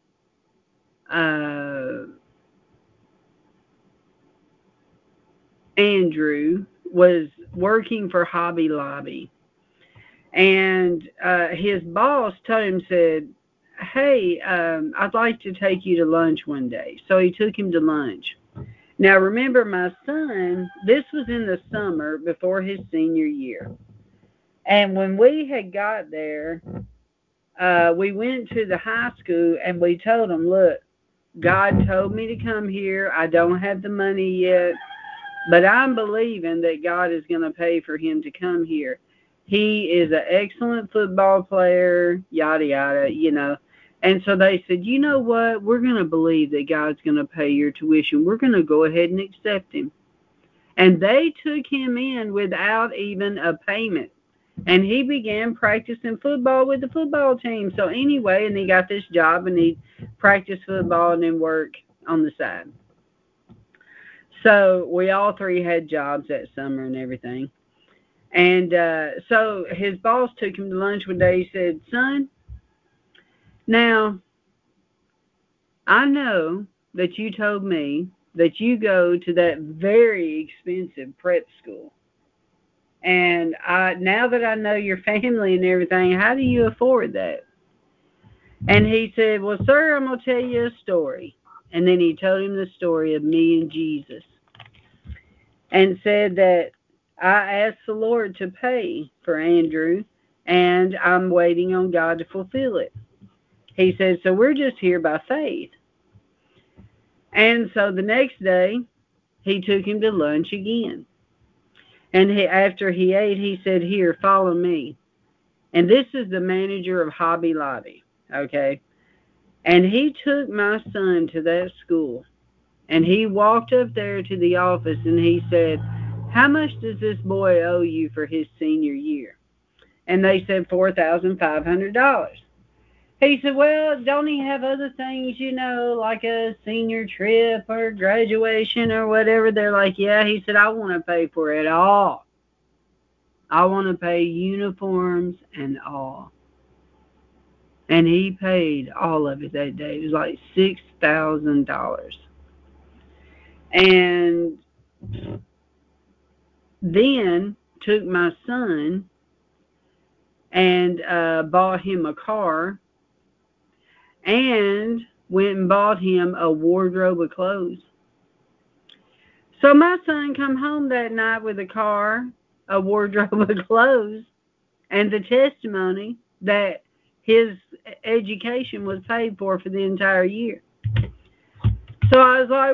uh, Andrew, was working for Hobby Lobby. And uh, his boss told him, said, hey, um, I'd like to take you to lunch one day. So he took him to lunch. Now, remember, my son, this was in the summer before his senior year. And when we had got there, uh, we went to the high school and we told them, look, God told me to come here. I don't have the money yet, but I'm believing that God is going to pay for him to come here. He is an excellent football player, yada, yada, you know. And so they said, you know what? We're going to believe that God's going to pay your tuition. We're going to go ahead and accept him. And they took him in without even a payment. And he began practicing football with the football team. So anyway, and he got this job and he practiced football and then work on the side. So we all three had jobs that summer and everything. And uh, so his boss took him to lunch one day. He said, son, now, I know that you told me that you go to that very expensive prep school. And I, now that I know your family and everything, how do you afford that? And he said, well, sir, I'm going to tell you a story. And then he told him the story of me and Jesus. And said that I asked the Lord to pay for Andrew, and I'm waiting on God to fulfill it. He said, so we're just here by faith. And so the next day, he took him to lunch again. And he, after he ate, he said, here, follow me. And this is the manager of Hobby Lobby, okay? And he took my son to that school. And he walked up there to the office and he said, how much does this boy owe you for his senior year? And they said four thousand five hundred dollars. He said, well, don't he have other things, you know, like a senior trip or graduation or whatever? They're like, yeah. He said, I want to pay for it all. I want to pay uniforms and all. And he paid all of it that day. It was like six thousand dollars. And then took my son and uh, bought him a car and went and bought him a wardrobe of clothes. So my son come home that night with a car, a wardrobe of clothes, and the testimony that his education was paid for for the entire year. So I was like,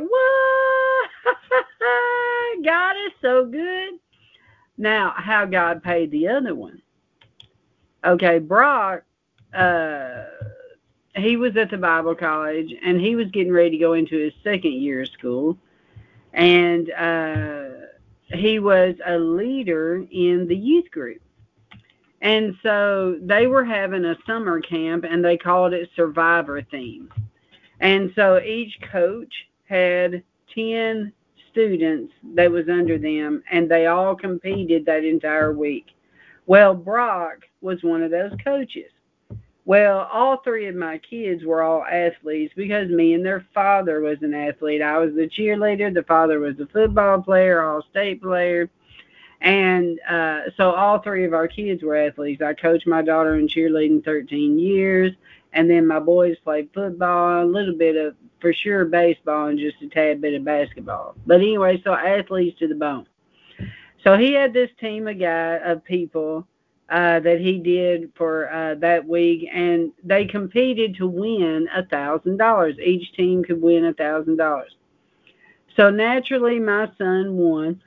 what? God is so good. Now, how God paid the other one. Okay, Brock, uh, he was at the Bible college, and he was getting ready to go into his second year of school. And uh, he was a leader in the youth group. And so they were having a summer camp, and they called it Survivor Theme. And so each coach had ten students that was under them, and they all competed that entire week. Well, Brock was one of those coaches. Well, all three of my kids were all athletes because me and their father was an athlete. I was the cheerleader. The father was a football player, all-state player. And uh, so all three of our kids were athletes. I coached my daughter in cheerleading thirteen years. And then my boys played football, a little bit of, for sure, baseball, and just a tad bit of basketball. But anyway, so athletes to the bone. So he had this team of guy of people uh, that he did for uh, that week, and they competed to win a thousand dollars. Each team could win a thousand dollars. So naturally, my son won,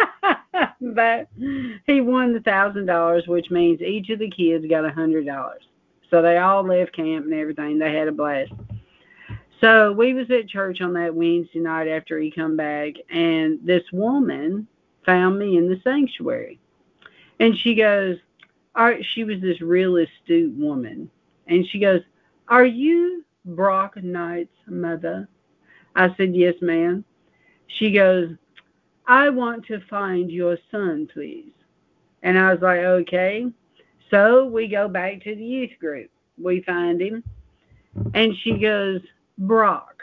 but he won the thousand dollars, which means each of the kids got a hundred dollars. So they all left camp and everything. They had a blast. So we was at church on that Wednesday night after he come back, and this woman found me in the sanctuary, and she goes, "Are she was this real astute woman?" And she goes, "Are you Brock Knight's mother?" I said, "Yes, ma'am." She goes, "I want to find your son, please." And I was like, "Okay." So we go back to the youth group. We find him. And she goes, "Brock,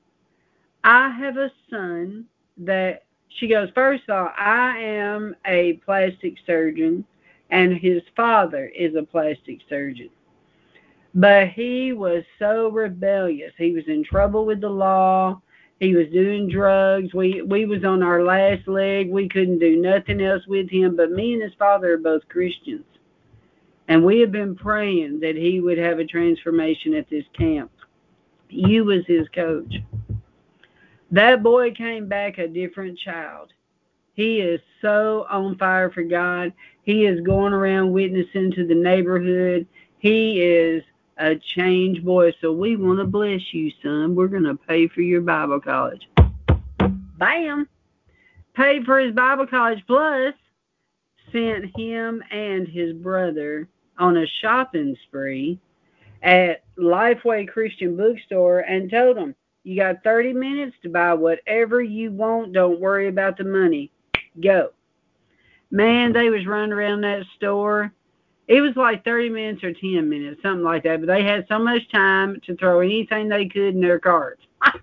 I have a son that," she goes, "First of all, I am a plastic surgeon, and his father is a plastic surgeon. But he was so rebellious. He was in trouble with the law. He was doing drugs. We we was on our last leg. We couldn't do nothing else with him. But me and his father are both Christians. And we have been praying that he would have a transformation at this camp. You was his coach. That boy came back a different child. He is so on fire for God. He is going around witnessing to the neighborhood. He is a changed boy. So we want to bless you, son. We're going to pay for your Bible college." Bam! Paid for his Bible college, plus sent him and his brother on a shopping spree at Lifeway Christian Bookstore and told them, "You got thirty minutes to buy whatever you want. Don't worry about the money. Go." Man, they was running around that store. It was like thirty minutes or ten minutes, something like that. But they had so much time to throw anything they could in their carts.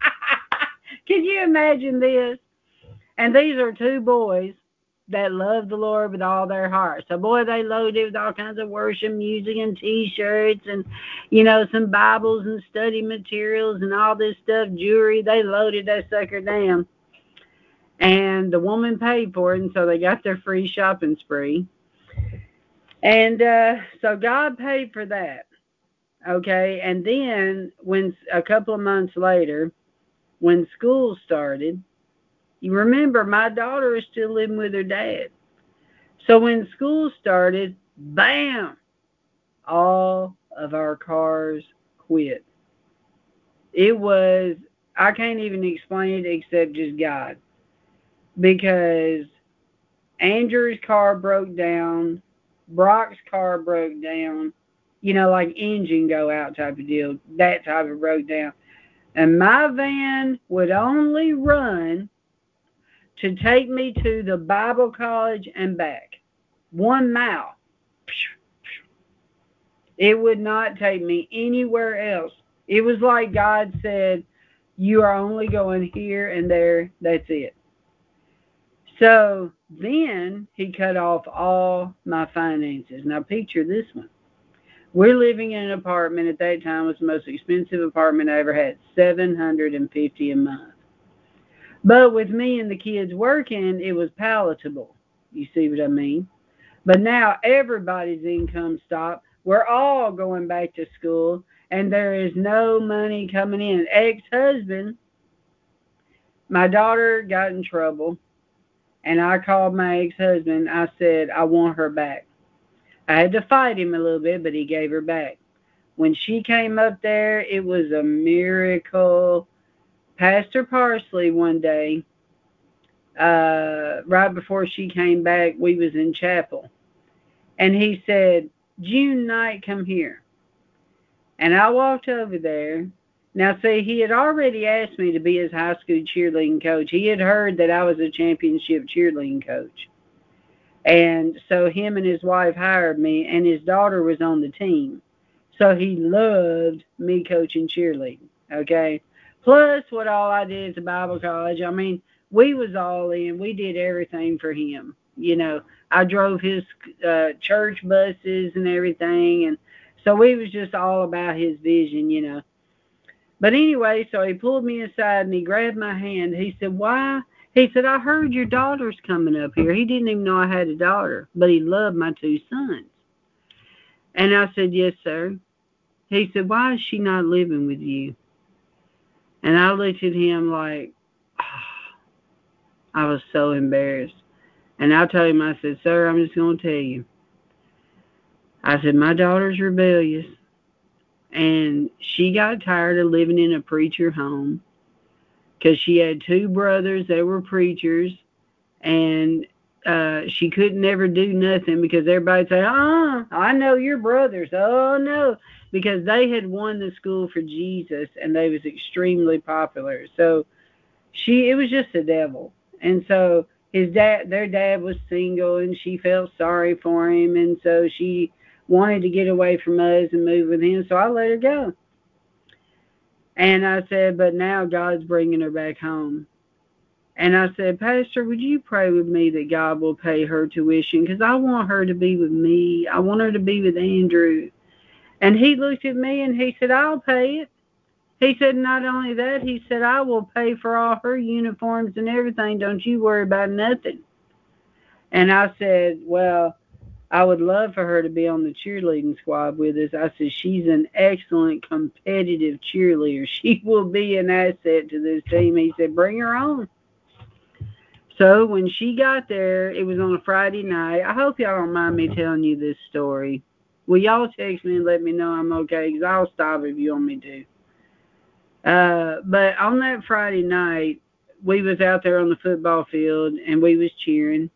Can you imagine this? And these are two boys that love the Lord with all their heart. So, boy, they loaded with all kinds of worship music and T-shirts and, you know, some Bibles and study materials and all this stuff, jewelry. They loaded that sucker down. And the woman paid for it, and so they got their free shopping spree. And uh, so God paid for that, okay? And then when a couple of months later, when school started, you remember my daughter is still living with her dad. So when school started, bam, all of our cars quit. It was, I can't even explain it except just God. Because Andrew's car broke down, Brock's car broke down, you know, like engine go out type of deal, that type of broke down. And my van would only run to take me to the Bible college and back. One mile. It would not take me anywhere else. It was like God said, "You are only going here and there. That's it." So then he cut off all my finances. Now picture this one. We're living in an apartment at that time. It was the most expensive apartment I ever had, seven hundred fifty dollars a month. But with me and the kids working, it was palatable. You see what I mean? But now everybody's income stopped. We're all going back to school, and there is no money coming in. Ex-husband, my daughter got in trouble, and I called my ex-husband. I said, "I want her back." I had to fight him a little bit, but he gave her back. When she came up there, it was a miracle. Pastor Parsley one day, uh, right before she came back, we was in chapel. And he said, "June Knight, come here." And I walked over there. Now, see, he had already asked me to be his high school cheerleading coach. He had heard that I was a championship cheerleading coach. And so him and his wife hired me, and his daughter was on the team. So he loved me coaching cheerleading, okay? Plus, what all I did at the Bible college, I mean, we was all in. We did everything for him. You know, I drove his uh, church buses and everything, and so we was just all about his vision, you know. But anyway, so he pulled me aside and he grabbed my hand. He said, "Why He said, I heard your daughter's coming up here. He didn't even know I had a daughter, but he loved my two sons. And I said, yes, sir. He said, why is she not living with you? And I looked at him like, oh, I was so embarrassed. And I told him, I said, sir, I'm just going to tell you. I said, my daughter's rebellious. And she got tired of living in a preacher home because she had two brothers that were preachers. And uh, she couldn't never do nothing because everybody said, oh, I know your brothers. Oh, no. Because they had won the school for Jesus and they was extremely popular. So she, it was just the devil. And so his dad, their dad was single and she felt sorry for him. And so she wanted to get away from us and move with him. So I let her go. And I said, but now God's bringing her back home. And I said, Pastor, would you pray with me that God will pay her tuition? Because I want her to be with me. I want her to be with Andrew. And he looked at me and he said, I'll pay it. He said, not only that, he said, I will pay for all her uniforms and everything. Don't you worry about nothing. And I said, well, I would love for her to be on the cheerleading squad with us. I said, she's an excellent competitive cheerleader. She will be an asset to this team. He said, bring her on. So when she got there, it was on a Friday night. I hope y'all don't mind me telling you this story. Will y'all text me and let me know I'm okay? Because I'll stop if you want me to. Uh, but on that Friday night, we was out there on the football field, and we was cheering.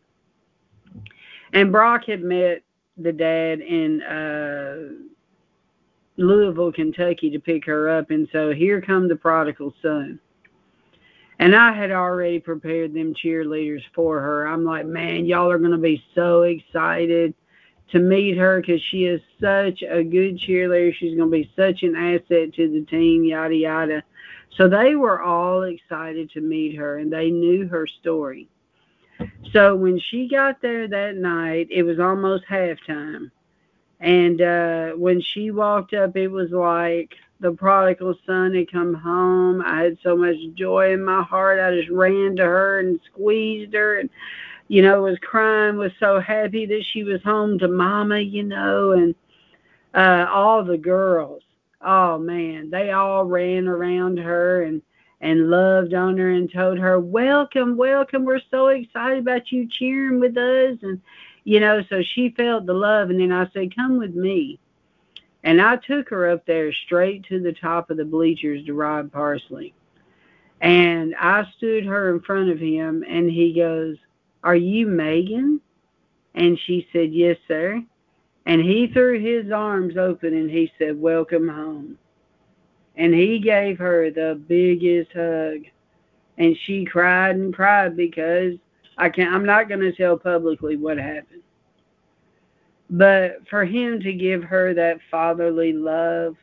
And Brock had met the dad in uh, Louisville, Kentucky to pick her up. And so here come the prodigal son. And I had already prepared them cheerleaders for her. I'm like, man, y'all are going to be so excited to meet her because she is such a good cheerleader. She's going to be such an asset to the team, yada, yada. So they were all excited to meet her, and they knew her story. So when she got there that night, it was almost halftime. And uh, when she walked up, it was like the prodigal son had come home. I had so much joy in my heart. I just ran to her and squeezed her and, you know, was crying, was so happy that she was home to mama, you know, and uh, all the girls, oh, man, they all ran around her and, and loved on her and told her, welcome, welcome. We're so excited about you cheering with us. And, you know, so she felt the love. And then I said, come with me. And I took her up there straight to the top of the bleachers to Rod Parsley. And I stood her in front of him, and he goes, are you Megan? And she said, yes, sir. And he threw his arms open, and he said, welcome home. And he gave her the biggest hug. And she cried and cried because I can't, I'm not going to tell publicly what happened. But for him to give her that fatherly love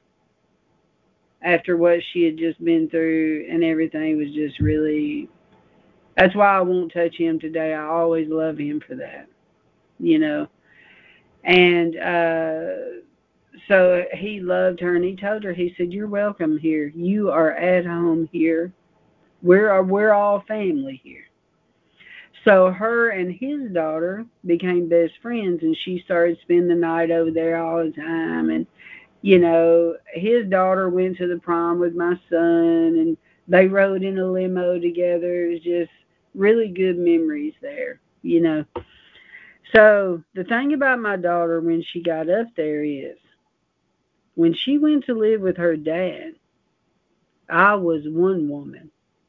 after what she had just been through and everything was just really, that's why I won't touch him today. I always love him for that, you know. And uh, so he loved her, and he told her, he said, you're welcome here. You are at home here. We're, we're all family here. So her and his daughter became best friends, and she started spending the night over there all the time. And, you know, his daughter went to the prom with my son, and they rode in a limo together. It was just really good memories there, you know. So the thing about my daughter when she got up there is, when she went to live with her dad, I was one woman.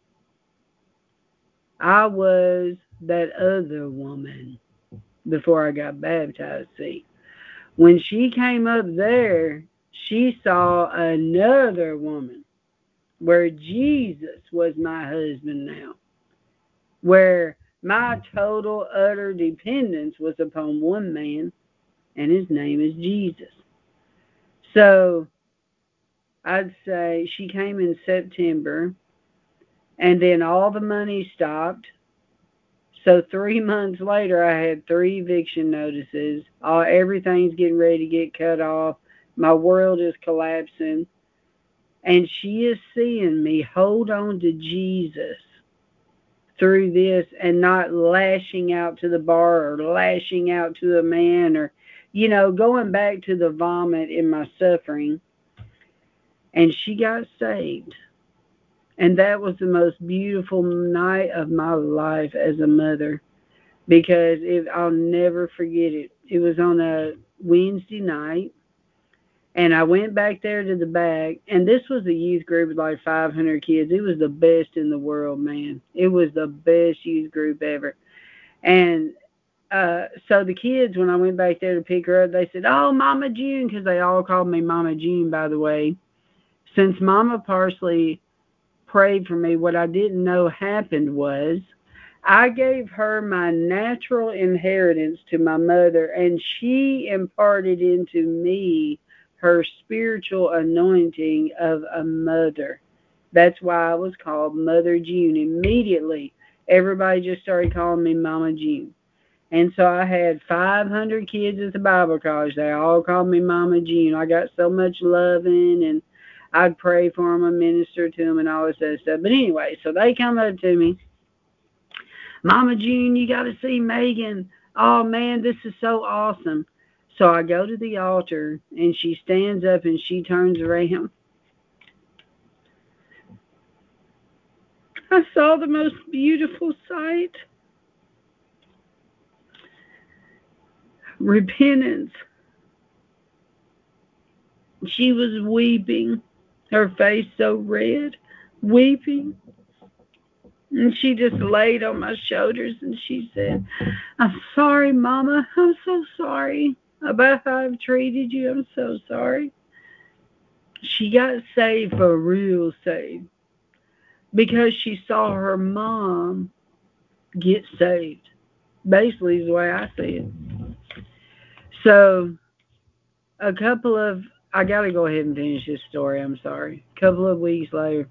I was that other woman before I got baptized, see. When she came up there, she saw another woman where Jesus was my husband now, where my total, utter dependence was upon one man, and his name is Jesus. So I'd say she came in September, and then all the money stopped. So three months later, I had three eviction notices. All, everything's getting ready to get cut off. My world is collapsing. And she is seeing me hold on to Jesus through this and not lashing out to the bar or lashing out to a man or, you know, going back to the vomit in my suffering. And she got saved. And that was the most beautiful night of my life as a mother because it, I'll never forget it. It was on a Wednesday night. And I went back there to the back, and this was a youth group with like five hundred kids. It was the best in the world, man. It was the best youth group ever. And uh, so the kids, when I went back there to pick her up, they said, "Oh, Mama June," because they all called me Mama June, by the way. Since Mama Parsley prayed for me, what I didn't know happened was I gave her my natural inheritance to my mother, and she imparted into me her spiritual anointing of a mother. That's why I was called Mother June. Immediately, everybody just started calling me Mama June. And so I had five hundred kids at the Bible college. They all called me Mama June. I got so much loving, and I'd pray for them and minister to them and all this other stuff. But anyway, so they come up to me. "Mama June, you got to see Megan. Oh, man, this is so awesome." So I go to the altar, and she stands up, and she turns around. I saw the most beautiful sight. Repentance. She was weeping, her face so red, weeping. And she just laid on my shoulders, and she said, "I'm sorry, Mama. I'm so sorry about how I've treated you. I'm so sorry." She got saved for real saved because she saw her mom get saved. Basically is the way I see it. So a couple of, I got to go ahead and finish this story. I'm sorry. A couple of weeks later,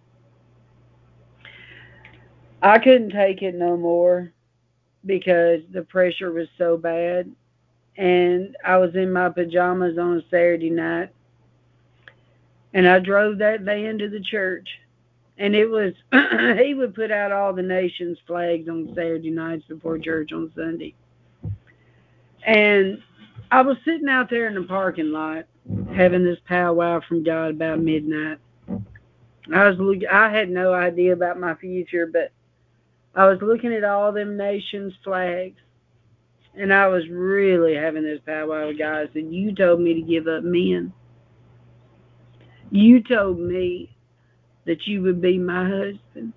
I couldn't take it no more because the pressure was so bad. And I was in my pajamas on a Saturday night. And I drove that van to the church. And it was, he would put out all the nation's flags on Saturday nights before church on Sunday. And I was sitting out there in the parking lot having this powwow from God about midnight. I was look, I had no idea about my future, but I was looking at all them nations' flags. And I was really having this powwow with God. I said, "You told me to give up men. You told me that you would be my husband.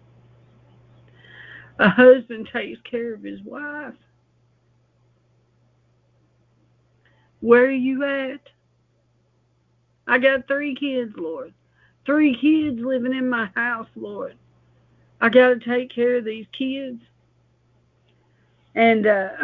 A husband takes care of his wife. Where are you at? I got three kids, Lord. Three kids living in my house, Lord. I got to take care of these kids." And uh,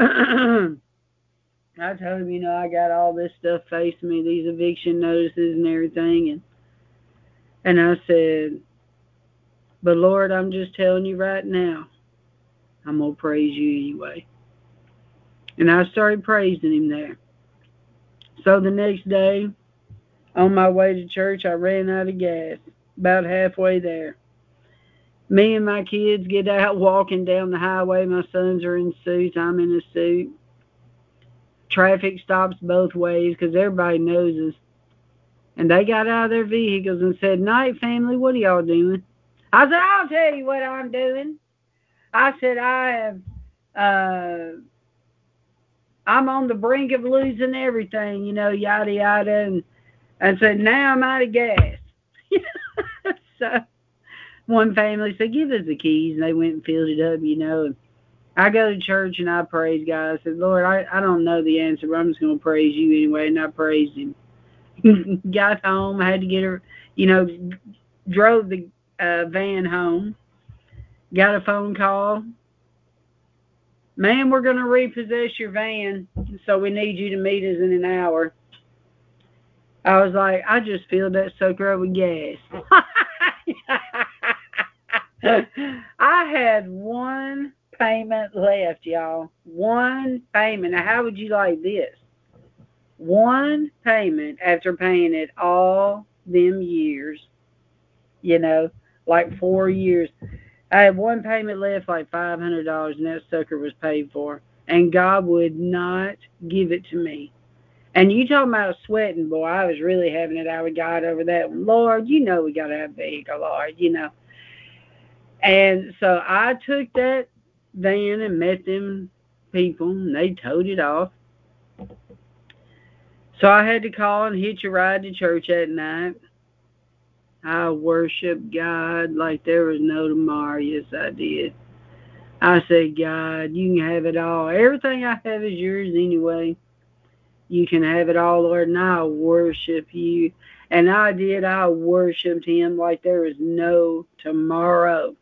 I told him, you know, I got all this stuff facing me, these eviction notices and everything. And, and I said, "But Lord, I'm just telling you right now, I'm going to praise you anyway." And I started praising him there. So the next day, on my way to church, I ran out of gas, about halfway there. Me and my kids get out walking down the highway. My sons are in suits. I'm in a suit. Traffic stops both ways because everybody knows us. And they got out of their vehicles and said, "Night, family, what are y'all doing?" I said, "I'll tell you what I'm doing." I said, "I have, uh, I'm on the brink of losing everything, you know, yada, yada." And I said, "Now I'm out of gas." So one family said, "Give us the keys." And they went and filled it up, you know. I go to church and I praise God. I said, "Lord, I, I don't know the answer, but I'm just going to praise you anyway." And I praised him. Got home. I had to get her, you know, drove the uh, van home. Got a phone call. "Ma'am, we're going to repossess your van, so we need you to meet us in an hour." I was like, I just filled that sucker up with gas. I had one payment left, y'all. One payment. Now, how would you like this? One payment after paying it all them years, you know, like four years. I had one payment left, like five hundred dollars, and that sucker was paid for. And God would not give it to me. And you talking about sweating, boy, I was really having it out with God over that. Lord, you know we got to have a vehicle, Lord, you know. And so I took that van and met them people, and they towed it off. So I had to call and hitch a ride to church at night. I worshiped God like there was no tomorrow. Yes, I did. I said, God, you can have it all. Everything I have is yours anyway. You can have it all, Lord, and I'll worship you. And I did. I worshiped him like there was no tomorrow.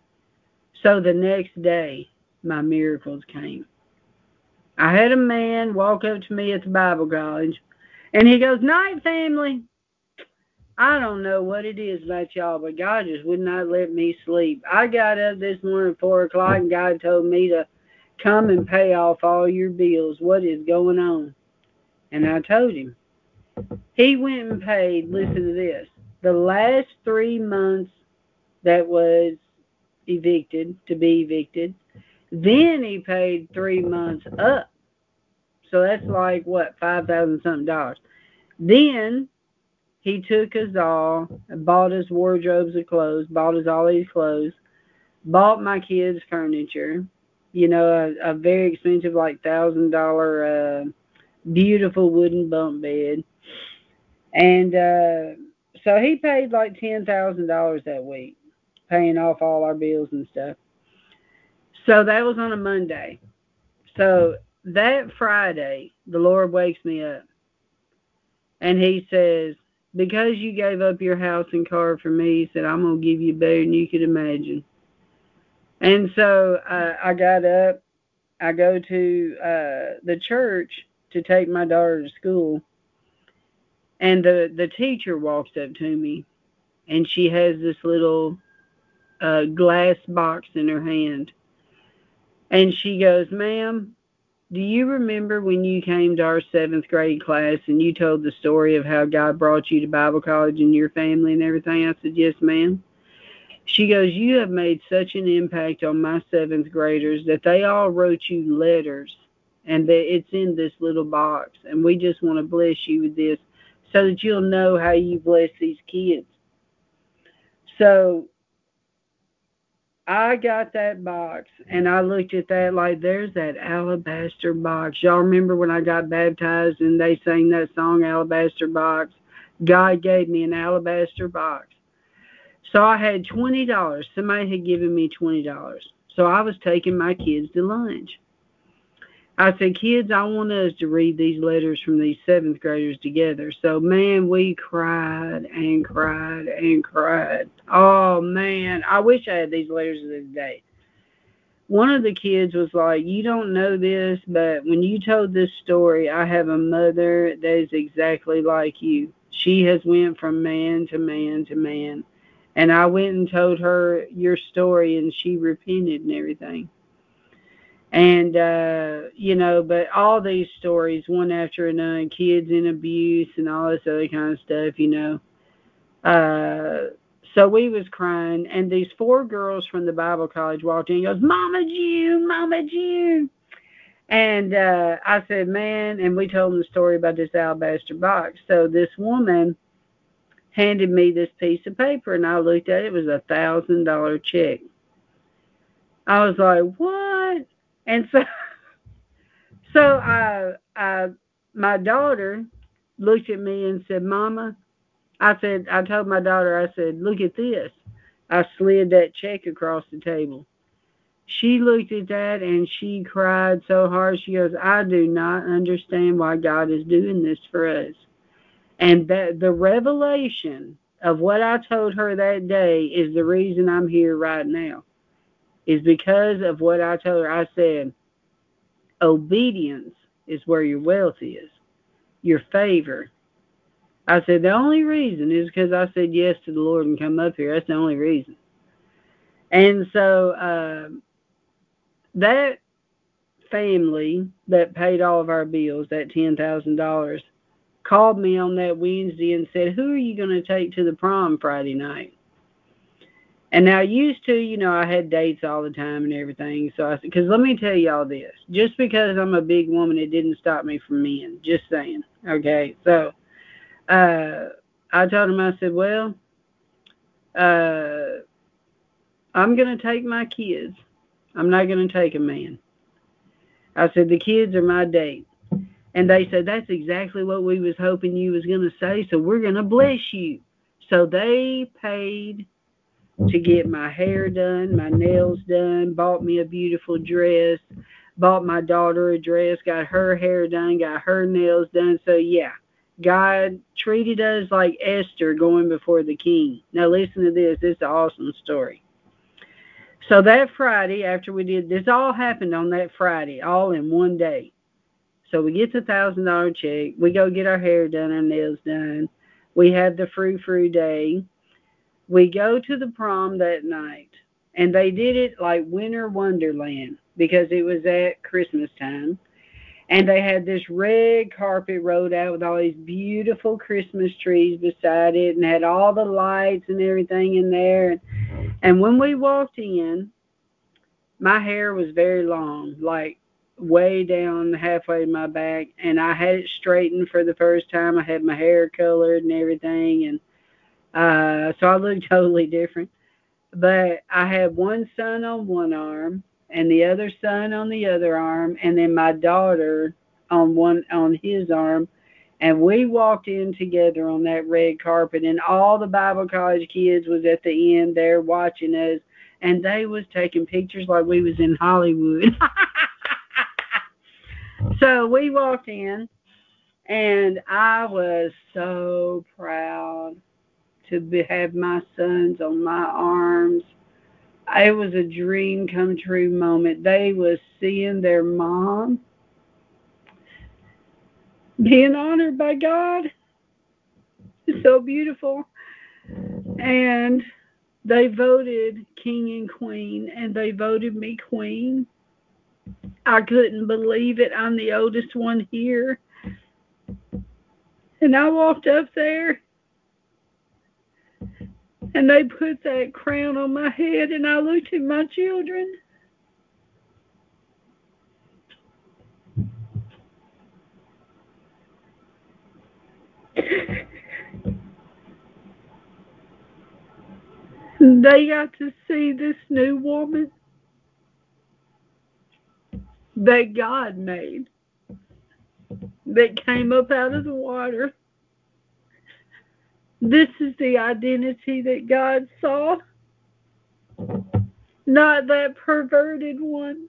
So the next day, my miracles came. I had a man walk up to me at the Bible college, and he goes, "Night, family." I don't know what it is about y'all, but God just would not let me sleep. I got up this morning at four o'clock, and God told me to come and pay off all your bills. What is going on? And I told him. He went and paid, listen to this, the last three months that was evicted, to be evicted. Then he paid three months up. So that's like, what, five thousand something dollars. Then he took us all, bought us wardrobes of clothes, bought us all these clothes, bought my kids furniture, you know, a, a very expensive, like, one thousand dollars uh, beautiful wooden bunk bed. And uh, so he paid like ten thousand dollars that week, paying off all our bills and stuff. So that was on a Monday. So that Friday, the Lord wakes me up, and he says, because you gave up your house and car for me, he said, I'm going to give you better than you could imagine. And so uh, I got up. I go to uh, the church to take my daughter to school. And the, the teacher walks up to me, and she has this little uh, glass box in her hand. And she goes, "Ma'am, do you remember when you came to our seventh grade class and you told the story of how God brought you to Bible college and your family and everything?" I said, "Yes, ma'am." She goes, "You have made such an impact on my seventh graders that they all wrote you letters, and that it's in this little box. And we just want to bless you with this so that you'll know how you bless these kids." So I got that box, and I looked at that like, there's that alabaster box. Y'all remember when I got baptized and they sang that song, Alabaster Box? God gave me an alabaster box. So I had twenty dollars. Somebody had given me twenty dollars. So I was taking my kids to lunch. I said, "Kids, I want us to read these letters from these seventh graders together." So, man, we cried and cried and cried. Oh, man, I wish I had these letters of this day. One of the kids was like, "You don't know this, but when you told this story, I have a mother that is exactly like you. She has went from man to man to man. And I went and told her your story, and she repented and everything." And, uh, you know, but all these stories, one after another, kids in abuse and all this other kind of stuff, you know. Uh, so we was crying, and these four girls from the Bible college walked in and goes, "Mama June, Mama June." And uh, I said, "Man," and we told them the story about this alabaster box. So this woman handed me this piece of paper, and I looked at it. It was a one thousand dollars check. I was like, "What?" And so... So I, I, my daughter looked at me and said, "Mama," I said, I told my daughter, I said, "Look at this." I slid that check across the table. She looked at that and she cried so hard. She goes, "I do not understand why God is doing this for us." And that the revelation of what I told her that day is the reason I'm here right now. Is because of what I told her. I said, obedience is where your wealth is, your favor. I said, the only reason is because I said yes to the Lord and come up here. That's the only reason. And so uh, that family that paid all of our bills, that ten thousand dollars, called me on that Wednesday and said, "Who are you going to take to the prom Friday night?" And now, used to, you know, I had dates all the time and everything. So I said, because let me tell y'all this. Just because I'm a big woman, it didn't stop me from men. Just saying. Okay. So uh, I told him, I said, well, uh, I'm going to take my kids. I'm not going to take a man. I said, the kids are my date. And they said, that's exactly what we was hoping you was going to say. So we're going to bless you. So they paid to get my hair done, my nails done, bought me a beautiful dress, bought my daughter a dress, got her hair done, got her nails done. So, yeah, God treated us like Esther going before the king. Now, listen to this. This is an awesome story. So that Friday, after we did, this all happened on that Friday, all in one day. So we get the one thousand dollars check. We go get our hair done, our nails done. We have the frou-frou day. We go to the prom that night, and they did it like Winter Wonderland because it was at Christmas time. And they had this red carpet rolled out with all these beautiful Christmas trees beside it and had all the lights and everything in there. And when we walked in, my hair was very long, like way down halfway to my back, and I had it straightened for the first time. I had my hair colored and everything, and uh, so I looked totally different. But I had one son on one arm and the other son on the other arm, and then my daughter on one on his arm. And we walked in together on that red carpet, and all the Bible college kids was at the end there watching us, and they was taking pictures like we was in Hollywood. So we walked in, and I was so proud to be, have my sons on my arms. It was a dream come true moment. They was seeing their mom being honored by God. It's so beautiful. And they voted king and queen, and they voted me queen. I couldn't believe it. I'm the oldest one here. And I walked up there, and they put that crown on my head, and I looked at my children. They got to see this new woman that God made, that came up out of the water. This is the identity that God saw, not that perverted one.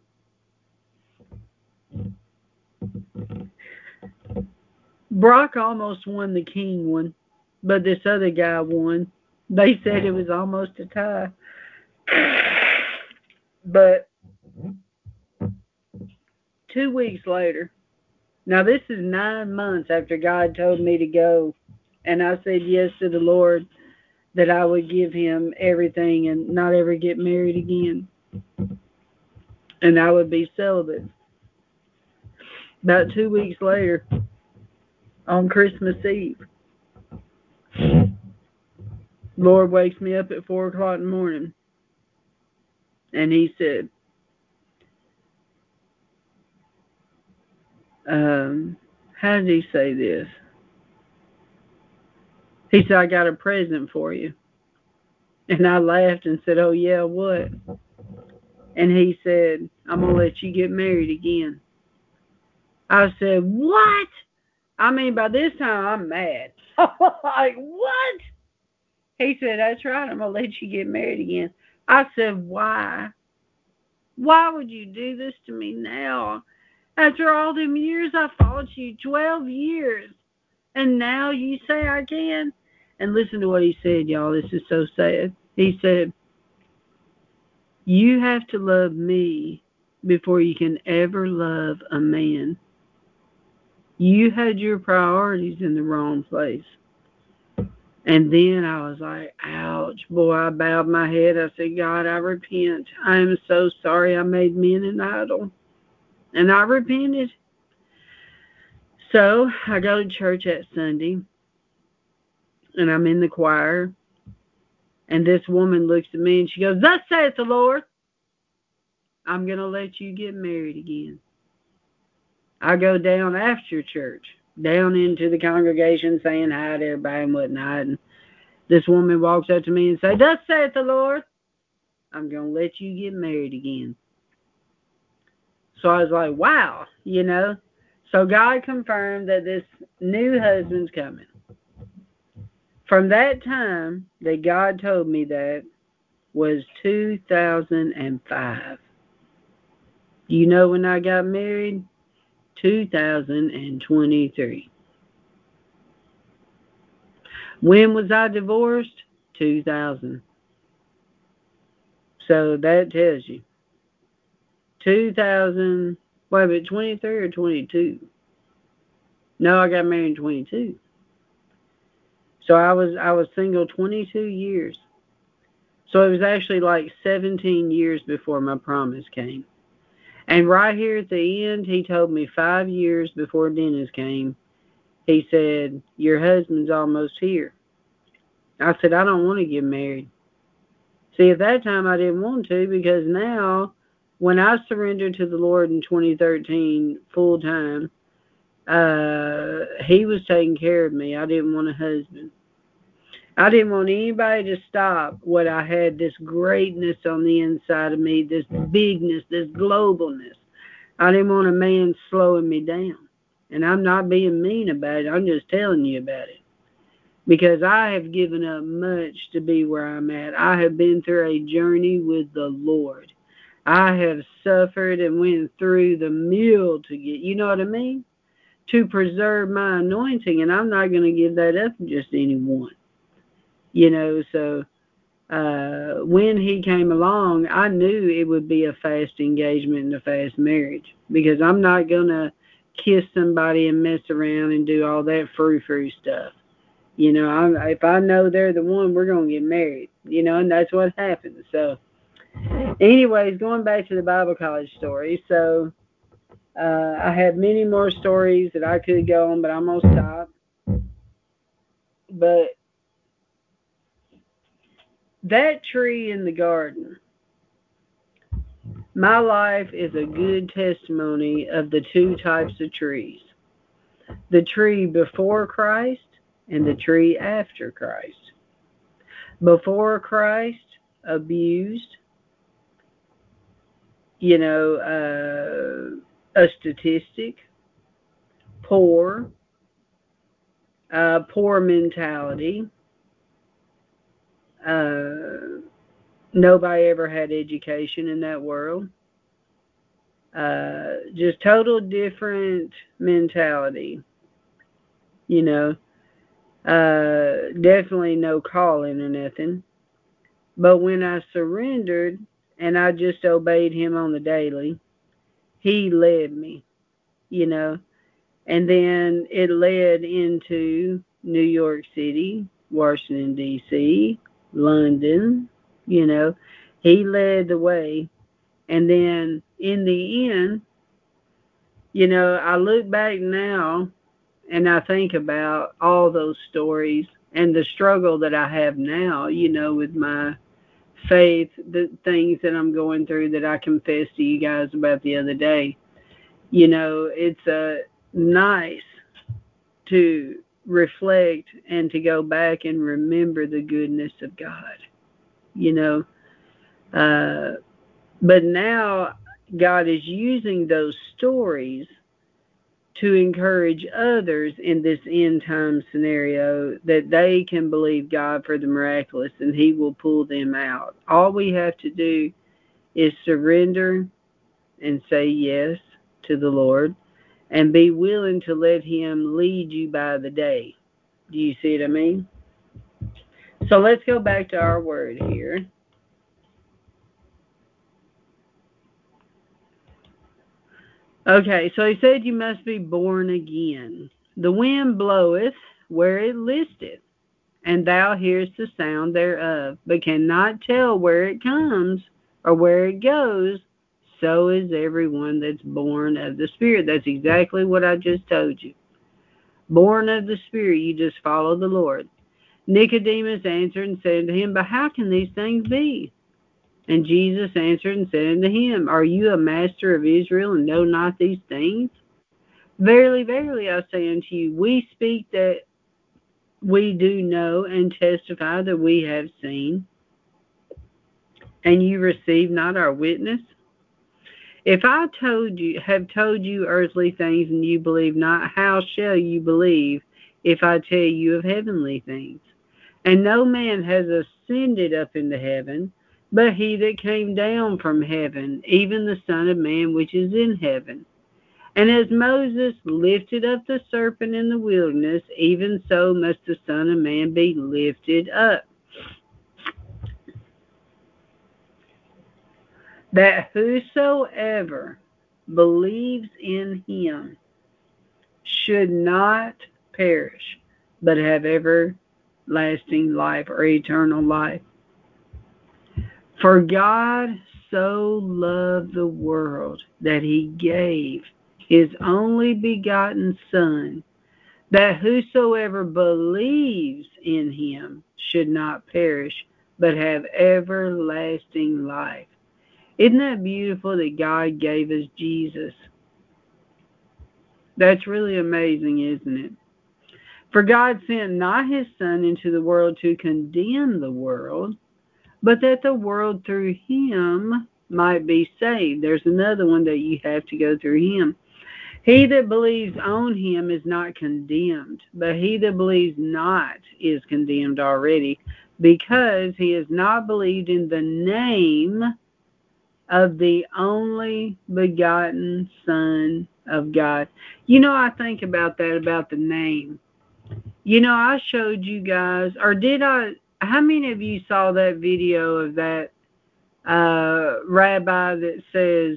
Brock almost won the king one, but this other guy won. They said it was almost a tie. But two weeks later, now this is nine months after God told me to go, and I said yes to the Lord that I would give him everything and not ever get married again. And I would be celibate. About two weeks later, on Christmas Eve, Lord wakes me up at four o'clock in the morning, and he said, um, how did he say this? He said, I got a present for you. And I laughed and said, oh, yeah, what? And he said, I'm going to let you get married again. I said, what? I mean, by this time, I'm mad. Like, what? He said, that's right, I'm going to let you get married again. I said, why? Why would you do this to me now? After all them years, I followed you twelve years. And now you say I can? And listen to what he said, y'all. This is so sad. He said, you have to love me before you can ever love a man. You had your priorities in the wrong place. And then I was like, ouch, boy, I bowed my head. I said, God, I repent. I am so sorry I made men an idol. And I repented. So I go to church that Sunday, and I'm in the choir, And this woman looks at me and she goes, "Thus saith the Lord, I'm going to let you get married again." I go down after church, down into the congregation saying hi to everybody and whatnot. And this woman walks up to me and says, "Thus saith the Lord, I'm going to let you get married again." So I was like, wow, you know. So God confirmed that this new husband's coming. From that time that God told me that was two thousand five. You know when I got married? two thousand twenty-three. When was I divorced? two thousand. So that tells you. two thousand, wait a minute, twenty-three or twenty-two? No, I got married in twenty-two. So I was I was single twenty-two years. So it was actually like seventeen years before my promise came. And right here at the end, he told me five years before Dennis came, he said, "Your husband's almost here." I said, "I don't want to get married." See, at that time I didn't want to, because now when I surrendered to the Lord in twenty thirteen full time, uh, he was taking care of me. I didn't want a husband. I didn't want anybody to stop what I had, this greatness on the inside of me, this bigness, this globalness. I didn't want a man slowing me down. And I'm not being mean about it. I'm just telling you about it. Because I have given up much to be where I'm at. I have been through a journey with the Lord. I have suffered and went through the mill to get, you know what I mean? To preserve my anointing. And I'm not going to give that up to just anyone. You know, so uh, when he came along, I knew it would be a fast engagement and a fast marriage, because I'm not going to kiss somebody and mess around and do all that frou-frou stuff. You know, I'm, if I know they're the one, we're going to get married, you know, and that's what happened. So anyways, going back to the Bible college story. So uh, I have many more stories that I could go on, but I'm going to stop. But that tree in the garden, my life is a good testimony of the two types of trees. The tree before Christ and the tree after Christ. Before Christ, abused, you know, uh, a statistic, poor, uh, poor mentality. Uh, nobody ever had education in that world. Uh, just total different mentality, you know. Uh, definitely no calling or nothing. But when I surrendered and I just obeyed him on the daily, he led me, you know. And then it led into New York City, Washington, D C, London, you know. He led the way. And then in the end, you know, I look back now and I think about all those stories and the struggle that I have now, you know, with my faith, the things that I'm going through that I confessed to you guys about the other day. You know, it's uh, nice to reflect and to go back and remember the goodness of God, you know. Uh, but now God is using those stories to encourage others in this end time scenario that they can believe God for the miraculous and he will pull them out. All we have to do is surrender and say yes to the Lord and be willing to let him lead you by the day. Do you see what I mean? So let's go back to our word here. Okay, so he said you must be born again. The wind bloweth where it listeth, and thou hearest the sound thereof, but cannot tell where it comes or where it goes. So is everyone that's born of the Spirit. That's exactly what I just told you. Born of the Spirit, you just follow the Lord. Nicodemus answered and said to him, But how can these things be? And Jesus answered and said unto him, Are you a master of Israel, and know not these things? Verily, verily, I say unto you, we speak that we do know, and testify that we have seen, and you receive not our witness. If I told you, have told you earthly things, and you believe not, how shall you believe if I tell you of heavenly things? And no man has ascended up into heaven, but he that came down from heaven, even the Son of Man which is in heaven. And as Moses lifted up the serpent in the wilderness, even so must the Son of Man be lifted up, that whosoever believes in him should not perish, but have everlasting life, or eternal life. For God so loved the world that he gave his only begotten Son, that whosoever believes in him should not perish, but have everlasting life. Isn't that beautiful that God gave us Jesus? That's really amazing, isn't it? For God sent not his Son into the world to condemn the world, but that the world through him might be saved. There's another one that you have to go through him. He that believes on him is not condemned, but he that believes not is condemned already, because he has not believed in the name of the only begotten Son of God. You know, I think about that, about the name. You know, I showed you guys, or did I, how many of you saw that video of that uh, rabbi that says,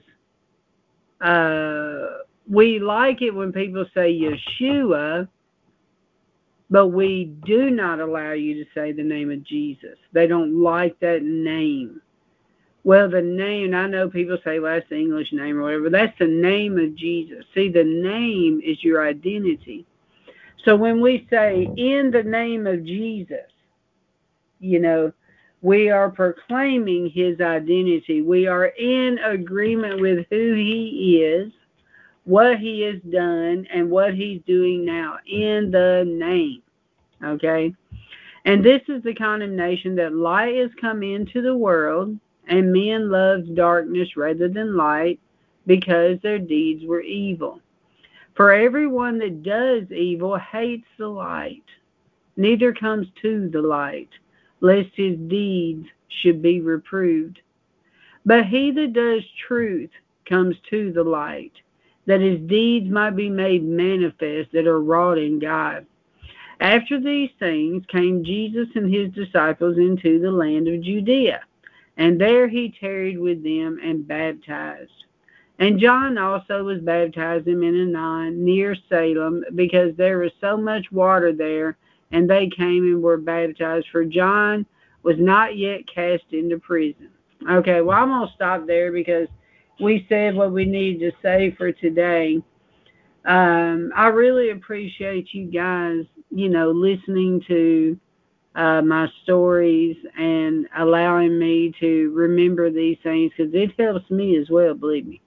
uh, we like it when people say Yeshua, but we do not allow you to say the name of Jesus. They don't like that name. Well, the name, I know people say, well, that's the English name or whatever. That's the name of Jesus. See, the name is your identity. So when we say, in the name of Jesus, you know, we are proclaiming his identity. We are in agreement with who he is, what he has done, and what he's doing now in the name. Okay? And this is the condemnation, that light has come into the world, and men loved darkness rather than light, because their deeds were evil. For everyone that does evil hates the light, neither comes to the light, lest his deeds should be reproved. But he that does truth comes to the light, that his deeds might be made manifest that are wrought in God. After these things came Jesus and his disciples into the land of Judea, and there he tarried with them and baptized. And John also was baptizing in Aenon near Salem, because there was so much water there, and they came and were baptized, for John was not yet cast into prison. Okay, well, I'm going to stop there, because we said what we needed to say for today. Um, I really appreciate you guys, you know, listening to uh, my stories and allowing me to remember these things, because it helps me as well, believe me.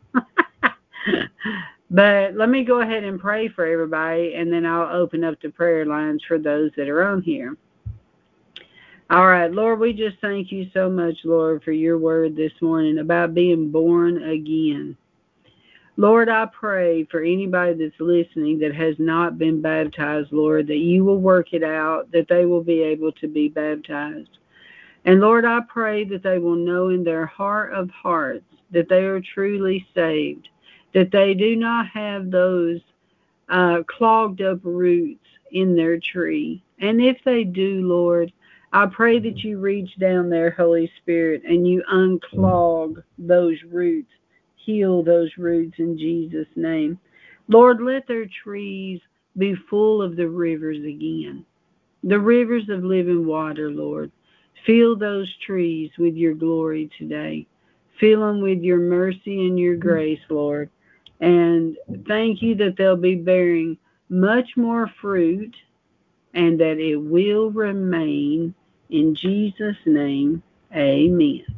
But let me go ahead and pray for everybody, and then I'll open up the prayer lines for those that are on here. All right, Lord, we just thank you so much, Lord, for your word this morning about being born again. Lord, I pray for anybody that's listening that has not been baptized, Lord, that you will work it out, that they will be able to be baptized. And Lord, I pray that they will know in their heart of hearts that they are truly saved, that they do not have those uh, clogged up roots in their tree. And if they do, Lord, I pray that you reach down there, Holy Spirit, and you unclog those roots, heal those roots in Jesus' name. Lord, let their trees be full of the rivers again, the rivers of living water, Lord. Fill those trees with your glory today. Fill them with your mercy and your grace, Lord. And thank you that they'll be bearing much more fruit, and that it will remain. In Jesus' name, amen.